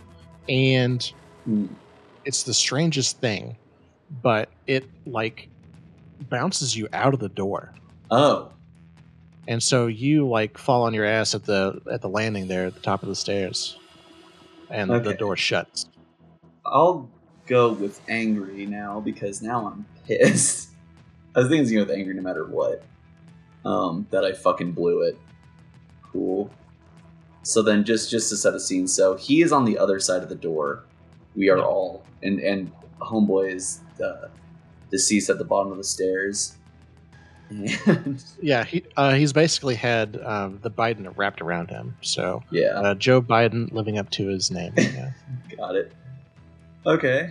And it's the strangest thing, but it like bounces you out of the door. Oh. And so you like fall on your ass at the landing there at the top of the stairs. And the door shuts. I'll go with angry now because now I'm pissed. I was thinking it's going with angry no matter what. That I fucking blew it. Cool. So then just to set a scene, so he is on the other side of the door. We are all, and homeboy is deceased at the bottom of the stairs. Yeah, he's basically had the Biden wrapped around him. So yeah, Joe Biden living up to his name. Yeah. got it. Okay.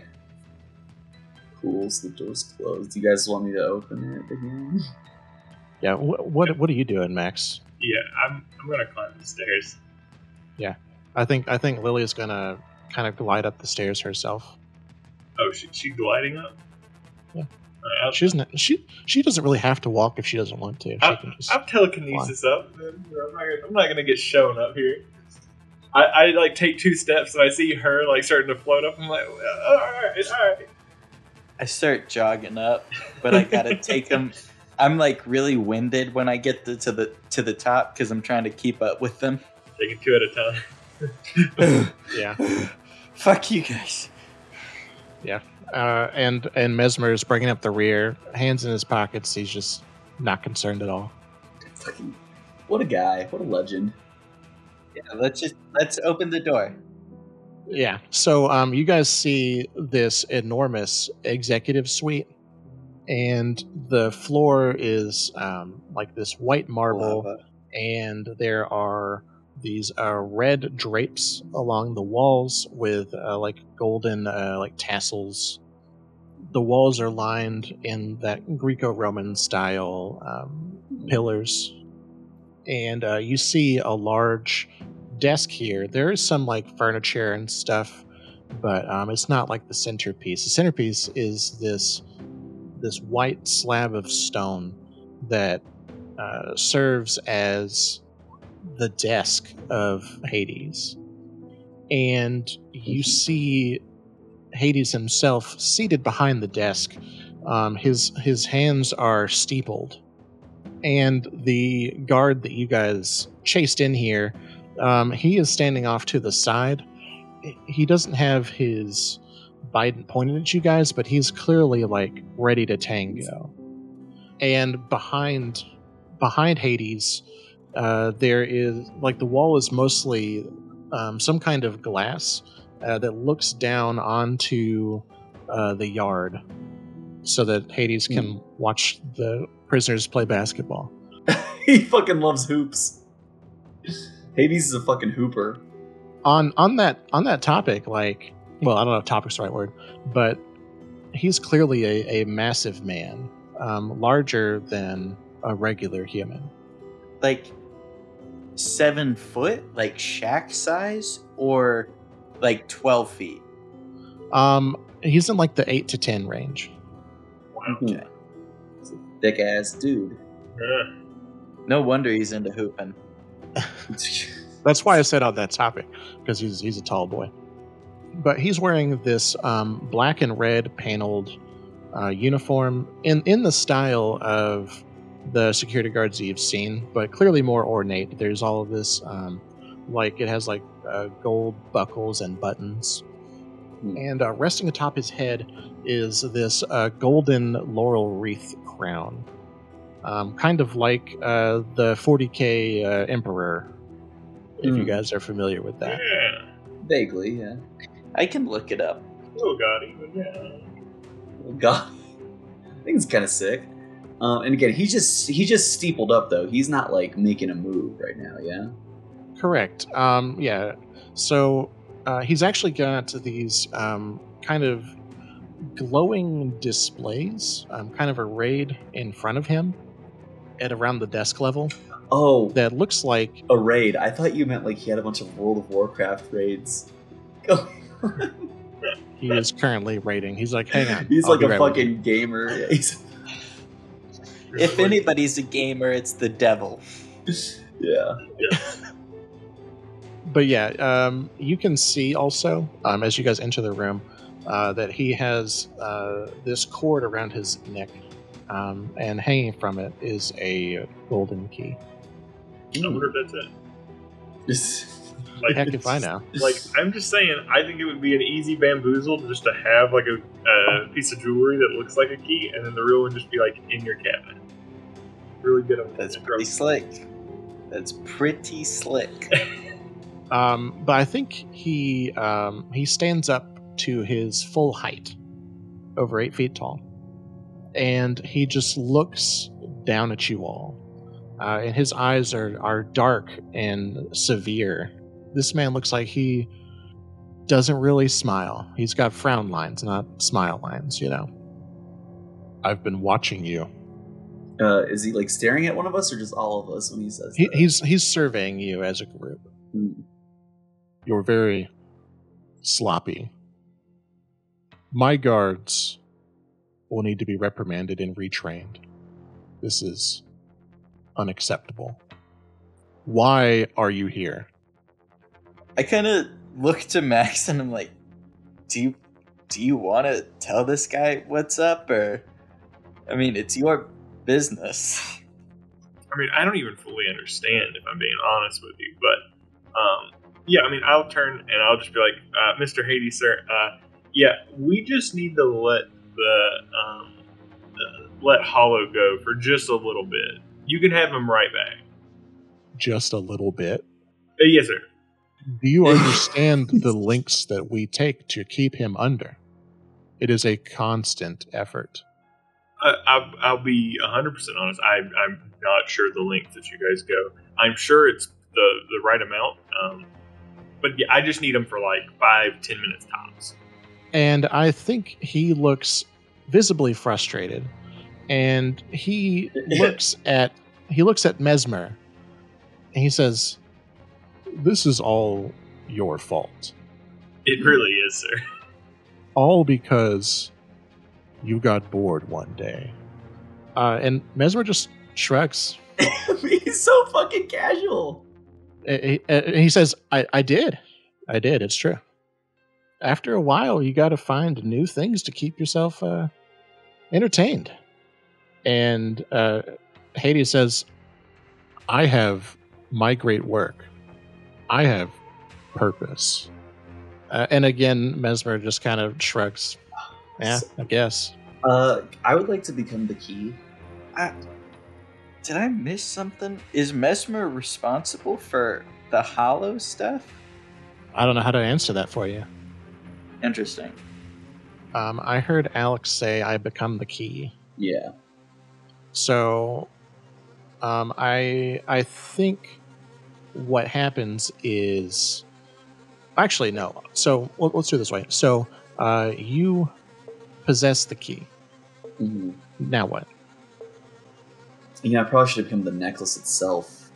Cool. So the door's closed. Do you guys want me to open it again? Yeah. What are you doing, Max? Yeah, I'm gonna climb the stairs. Yeah, I think Lily's gonna kind of glide up the stairs herself. Oh, she gliding up? Yeah. She doesn't really have to walk if she doesn't want to. She can just I'm telekinesis up. I'm not gonna get shown up here. I like take 2 steps and I see her like starting to float up. I'm like, all right. I start jogging up, but I gotta take them. I'm like really winded when I get to the top because I'm trying to keep up with them. Taking 2 at a time. Yeah. Fuck you guys. Yeah. And Mesmer is bringing up the rear, hands in his pockets. He's just not concerned at all. Fucking, what a guy! What a legend! Yeah, let's open the door. Yeah. So you guys see this enormous executive suite, and the floor is like this white marble, Lava. and there are these red drapes along the walls with like golden like tassels. The walls are lined in that Greco-Roman style pillars, and you see a large desk here. There is some like furniture and stuff, but it's not like the centerpiece. The centerpiece is this white slab of stone that serves as the desk of Hades. And you see Hades himself seated behind the desk. His hands are steepled, and the guard that you guys chased in here, he is standing off to the side. He doesn't have his Biden pointed at you guys, but he's clearly like ready to tango. And behind Hades, there is like the wall is mostly some kind of glass that looks down onto the yard, so that Hades can watch the prisoners play basketball. He fucking loves hoops. Hades is a fucking hooper. On that topic, like, well, I don't know if topic's the right word, but he's clearly a massive man, larger than a regular human. Like 7 foot, like Shaq size, or like 12 feet. He's in like the 8 to 10 range. Wow. Okay. He's a thick ass dude. No wonder he's into hooping. That's why I said on that topic, because he's a tall boy. But he's wearing this black and red paneled uniform in the style of the security guards you've seen, but clearly more ornate. There's all of this, like it has like gold buckles and buttons. And resting atop his head is this golden laurel wreath crown. Kind of like the 40K Emperor, if you guys are familiar with that. Yeah. Vaguely, yeah. I can look it up. Oh god, even yeah. Oh, God. I think it's kind of sick. And again, he just steepled up though. He's not like making a move right now, yeah? Correct. Yeah. So he's actually got these kind of glowing displays, kind of arrayed in front of him at around the desk level. Oh, That looks like a raid. I thought you meant like he had a bunch of World of Warcraft raids. he is currently raiding. He's like, hang on. He's I'll like be a right with fucking gamer. Yeah, he's, If anybody's a gamer, it's the devil. yeah. But yeah, you can see also, as you guys enter the room, that he has this cord around his neck, and hanging from it is a golden key. I wonder if that's it. Heck if I know. Like, I'm just saying, I think it would be an easy bamboozle just to have like a piece of jewelry that looks like a key, and then the real one just be like in your cabinet. Really good on That's pretty slick. That's pretty slick. But I think he stands up to his full height, over 8 feet tall, and he just looks down at you all. And his eyes are dark and severe. This man looks like he doesn't really smile. He's got frown lines, not smile lines, you know. I've been watching you. Is he like staring at one of us or just all of us when he says that? He's surveying you as a group. You're very sloppy. My guards will need to be reprimanded and retrained. This is unacceptable. Why are you here? I kind of look to Max and I'm like, do you want to tell this guy what's up? Or, I mean, it's your business. I mean, I don't even fully understand, if I'm being honest with you, but yeah, I mean, I'll turn and I'll just be like, Mr. Hades, sir, yeah, we just need to let Hollow go for just a little bit. You can have him right back. Just a little bit? Yes, sir. Do you understand the lengths that we take to keep him under? It is a constant effort. I'll be 100% honest. I'm not sure the length that you guys go. I'm sure it's the right amount. But yeah, I just need him for like 5-10 minutes tops. And I think he looks visibly frustrated. And he looks at Mesmer. And he says, "This is all your fault." It really is, sir. All because you got bored one day. And Mesmer just shrugs. He's so fucking casual. He says, I did. It's true. After a while, you got to find new things to keep yourself entertained. And Hades says, I have my great work. I have purpose. And again, Mesmer just kind of shrugs. Yeah, I guess. I would like to become the key. Did I miss something? Is Mesmer responsible for the Hollow stuff? I don't know how to answer that for you. Interesting. I heard Alex say I become the key. Yeah. So, I think what happens is... Actually, no. So, let's do it this way. So, you possess the key. Mm-hmm. Now what? I probably should have become the necklace itself.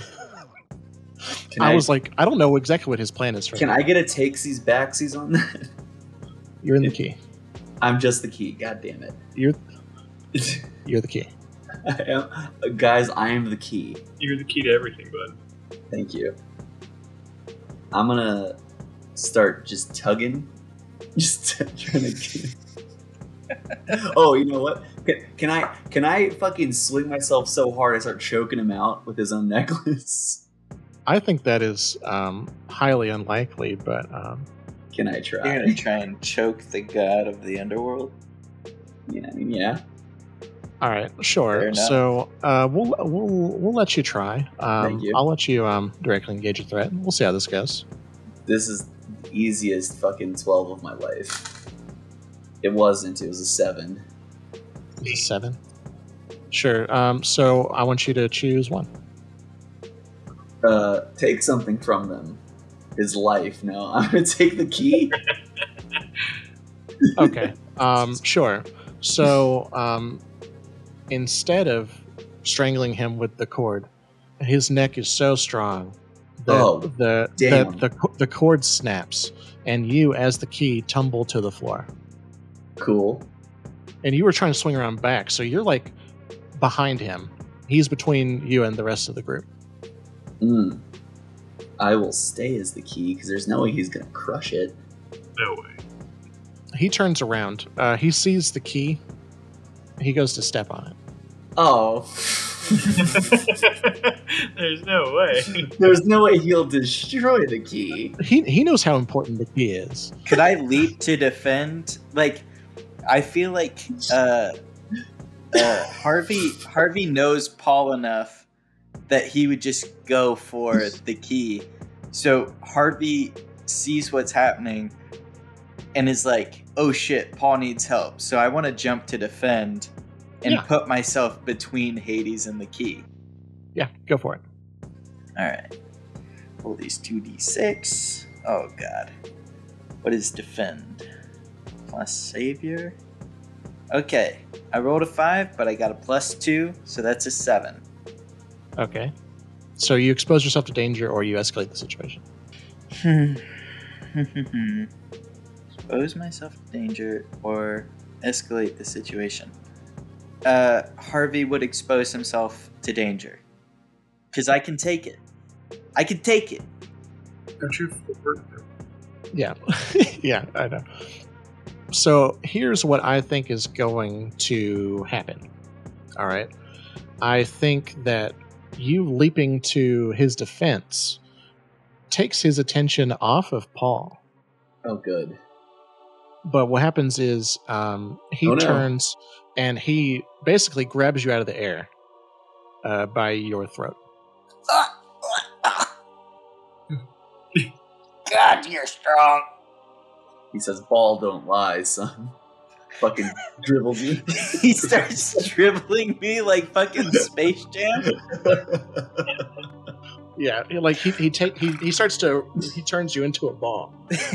I was like, I don't know exactly what his plan is for Can I get a takesies backsies on that? You're in the key. I'm just the key. God damn it. You're the key. Guys, I am the key. You're the key to everything, bud. Thank you. I'm gonna start just tugging. Just trying to get... Oh, you know what? Can I fucking swing myself so hard I start choking him out with his own necklace? I think that is highly unlikely, but... Can I try? You're gonna try and choke the god of the underworld? Yeah, I mean, yeah. All right, sure. So we'll let you try. Thank you. I'll let you directly engage a threat. We'll see how this goes. This is the easiest fucking 12 of my life. It wasn't. It was a 7. It's a 7? Sure. So I want you to choose one. Take something from them. His life. No, I'm gonna take the key. Okay. Sure. So instead of strangling him with the cord, his neck is so strong that the cord snaps, and you, as the key, tumble to the floor. Cool. And you were trying to swing around back, so you're like behind him. He's between you and the rest of the group. I will stay as the key because there's no way he's gonna crush it. No way. He turns around. He sees the key. He goes to step on it. Oh. There's no way. There's no way he'll destroy the key. He knows how important the key is. Could I leap to defend? Like, I feel like Harvey knows Paul enough that he would just go for the key. So Harvey sees what's happening and is like, oh shit, Paul needs help. So I want to jump to defend. and put myself between Hades and the key. Yeah, go for it. All right. Roll these 2d6. Oh, God. What is defend? Plus savior? Okay. I rolled a 5, but I got a +2, so that's a 7. Okay. So you expose yourself to danger or you escalate the situation? Expose myself to danger or escalate the situation. Harvey would expose himself to danger. Because I can take it. I can take it. Don't you? Yeah. Yeah, I know. So here's what I think is going to happen. All right. I think that you leaping to his defense takes his attention off of Paul. Oh, good. But what happens is he turns and he basically grabs you out of the air by your throat. God, you're strong. He says, "Ball don't lie, son." Fucking dribbles you. He starts dribbling me like fucking Space Jam. Yeah, like he turns you into a ball.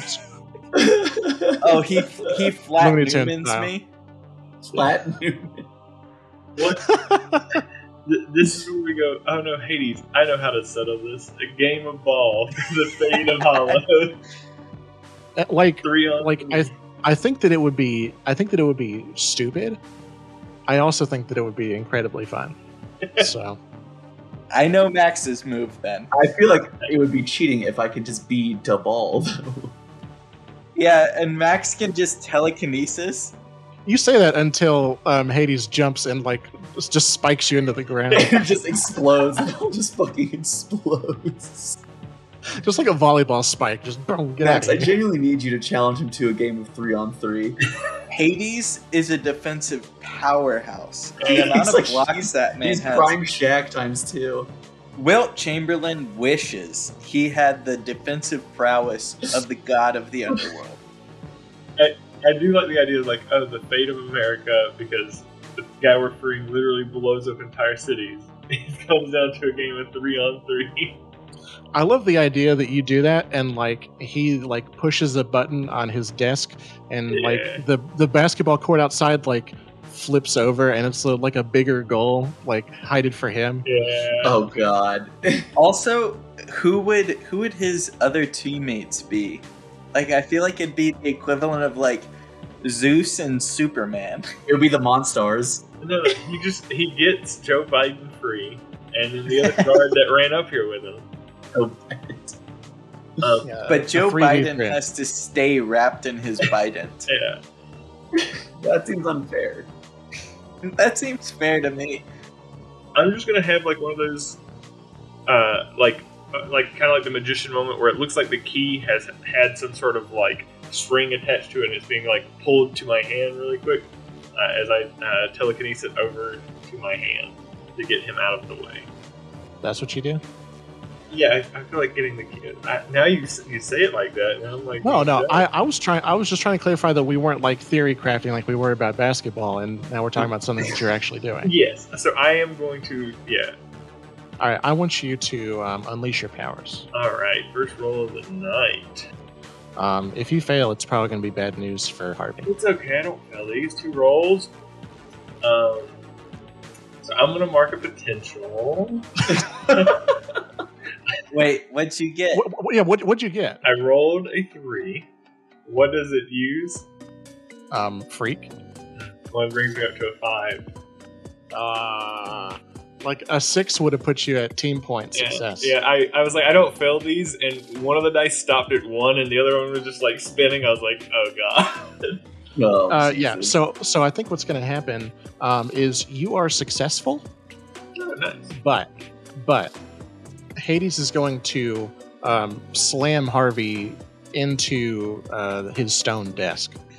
Oh, he flat Newmans me. Flat Newman. What? This is where we go. Oh no, Hades! I know how to settle this. A game of ball, the fate of Hollow. Like 3-on-3. I think that it would be. I think that it would be stupid. I also think that it would be incredibly fun. So. I know Max's move then. I feel like it would be cheating if I could just be Ball. Yeah, and Max can just telekinesis. You say that until Hades jumps and like just spikes you into the ground. It just explodes. It all just fucking explodes. Just like a volleyball spike. Just boom, get Max, out I of here. genuinely need you to challenge him to a game of 3-on-3. Hades is a defensive powerhouse. The amount of blocks that man He's has. prime Shaq ×2. Wilt Chamberlain wishes he had the defensive prowess of the god of the underworld. I do like the idea of like, oh, the fate of America, because the guy we're freeing literally blows up entire cities. It comes down to a game of 3-on-3. I love the idea that you do that and like he like pushes a button on his desk and like the basketball court outside like flips over and it's like a bigger goal like hided for him. Yeah. Oh god. Also, who would his other teammates be? Like, I feel like it'd be the equivalent of like Zeus and Superman. It would be the Monstars. No, he gets Joe Biden free, and then the other guard that ran up here with him. Oh, but Joe Biden has to stay wrapped in his Bident. Yeah. That seems unfair. That seems fair to me. I'm just gonna have like one of those, like kind of like the magician moment where it looks like the key has had some sort of like string attached to it and it's being like pulled to my hand really quick as I telekinesis it over to my hand to get him out of the way. That's what you do? Yeah, I feel like getting the key. Now you say it like that, and I'm like, no. I was just trying to clarify that we weren't like theory crafting like we were about basketball, and now we're talking about something that you're actually doing. Yes, so I am going to. Yeah. All right, I want you to unleash your powers. All right, first roll of the night. If you fail, it's probably going to be bad news for Harvey. It's okay. I don't fail these 2 rolls. So I'm going to mark a potential. Wait, what'd you get? What'd you get? I rolled a 3. What does it use? Freak. Well, it brings me up to a 5. Like a 6 would have put you at team point success. Yeah, I was like, I don't fail these, and one of the dice stopped at 1, and the other one was just like spinning. I was like, oh god. Yeah. So I think what's going to happen is you are successful. Oh, nice. But Hades is going to slam Harvey into his stone desk.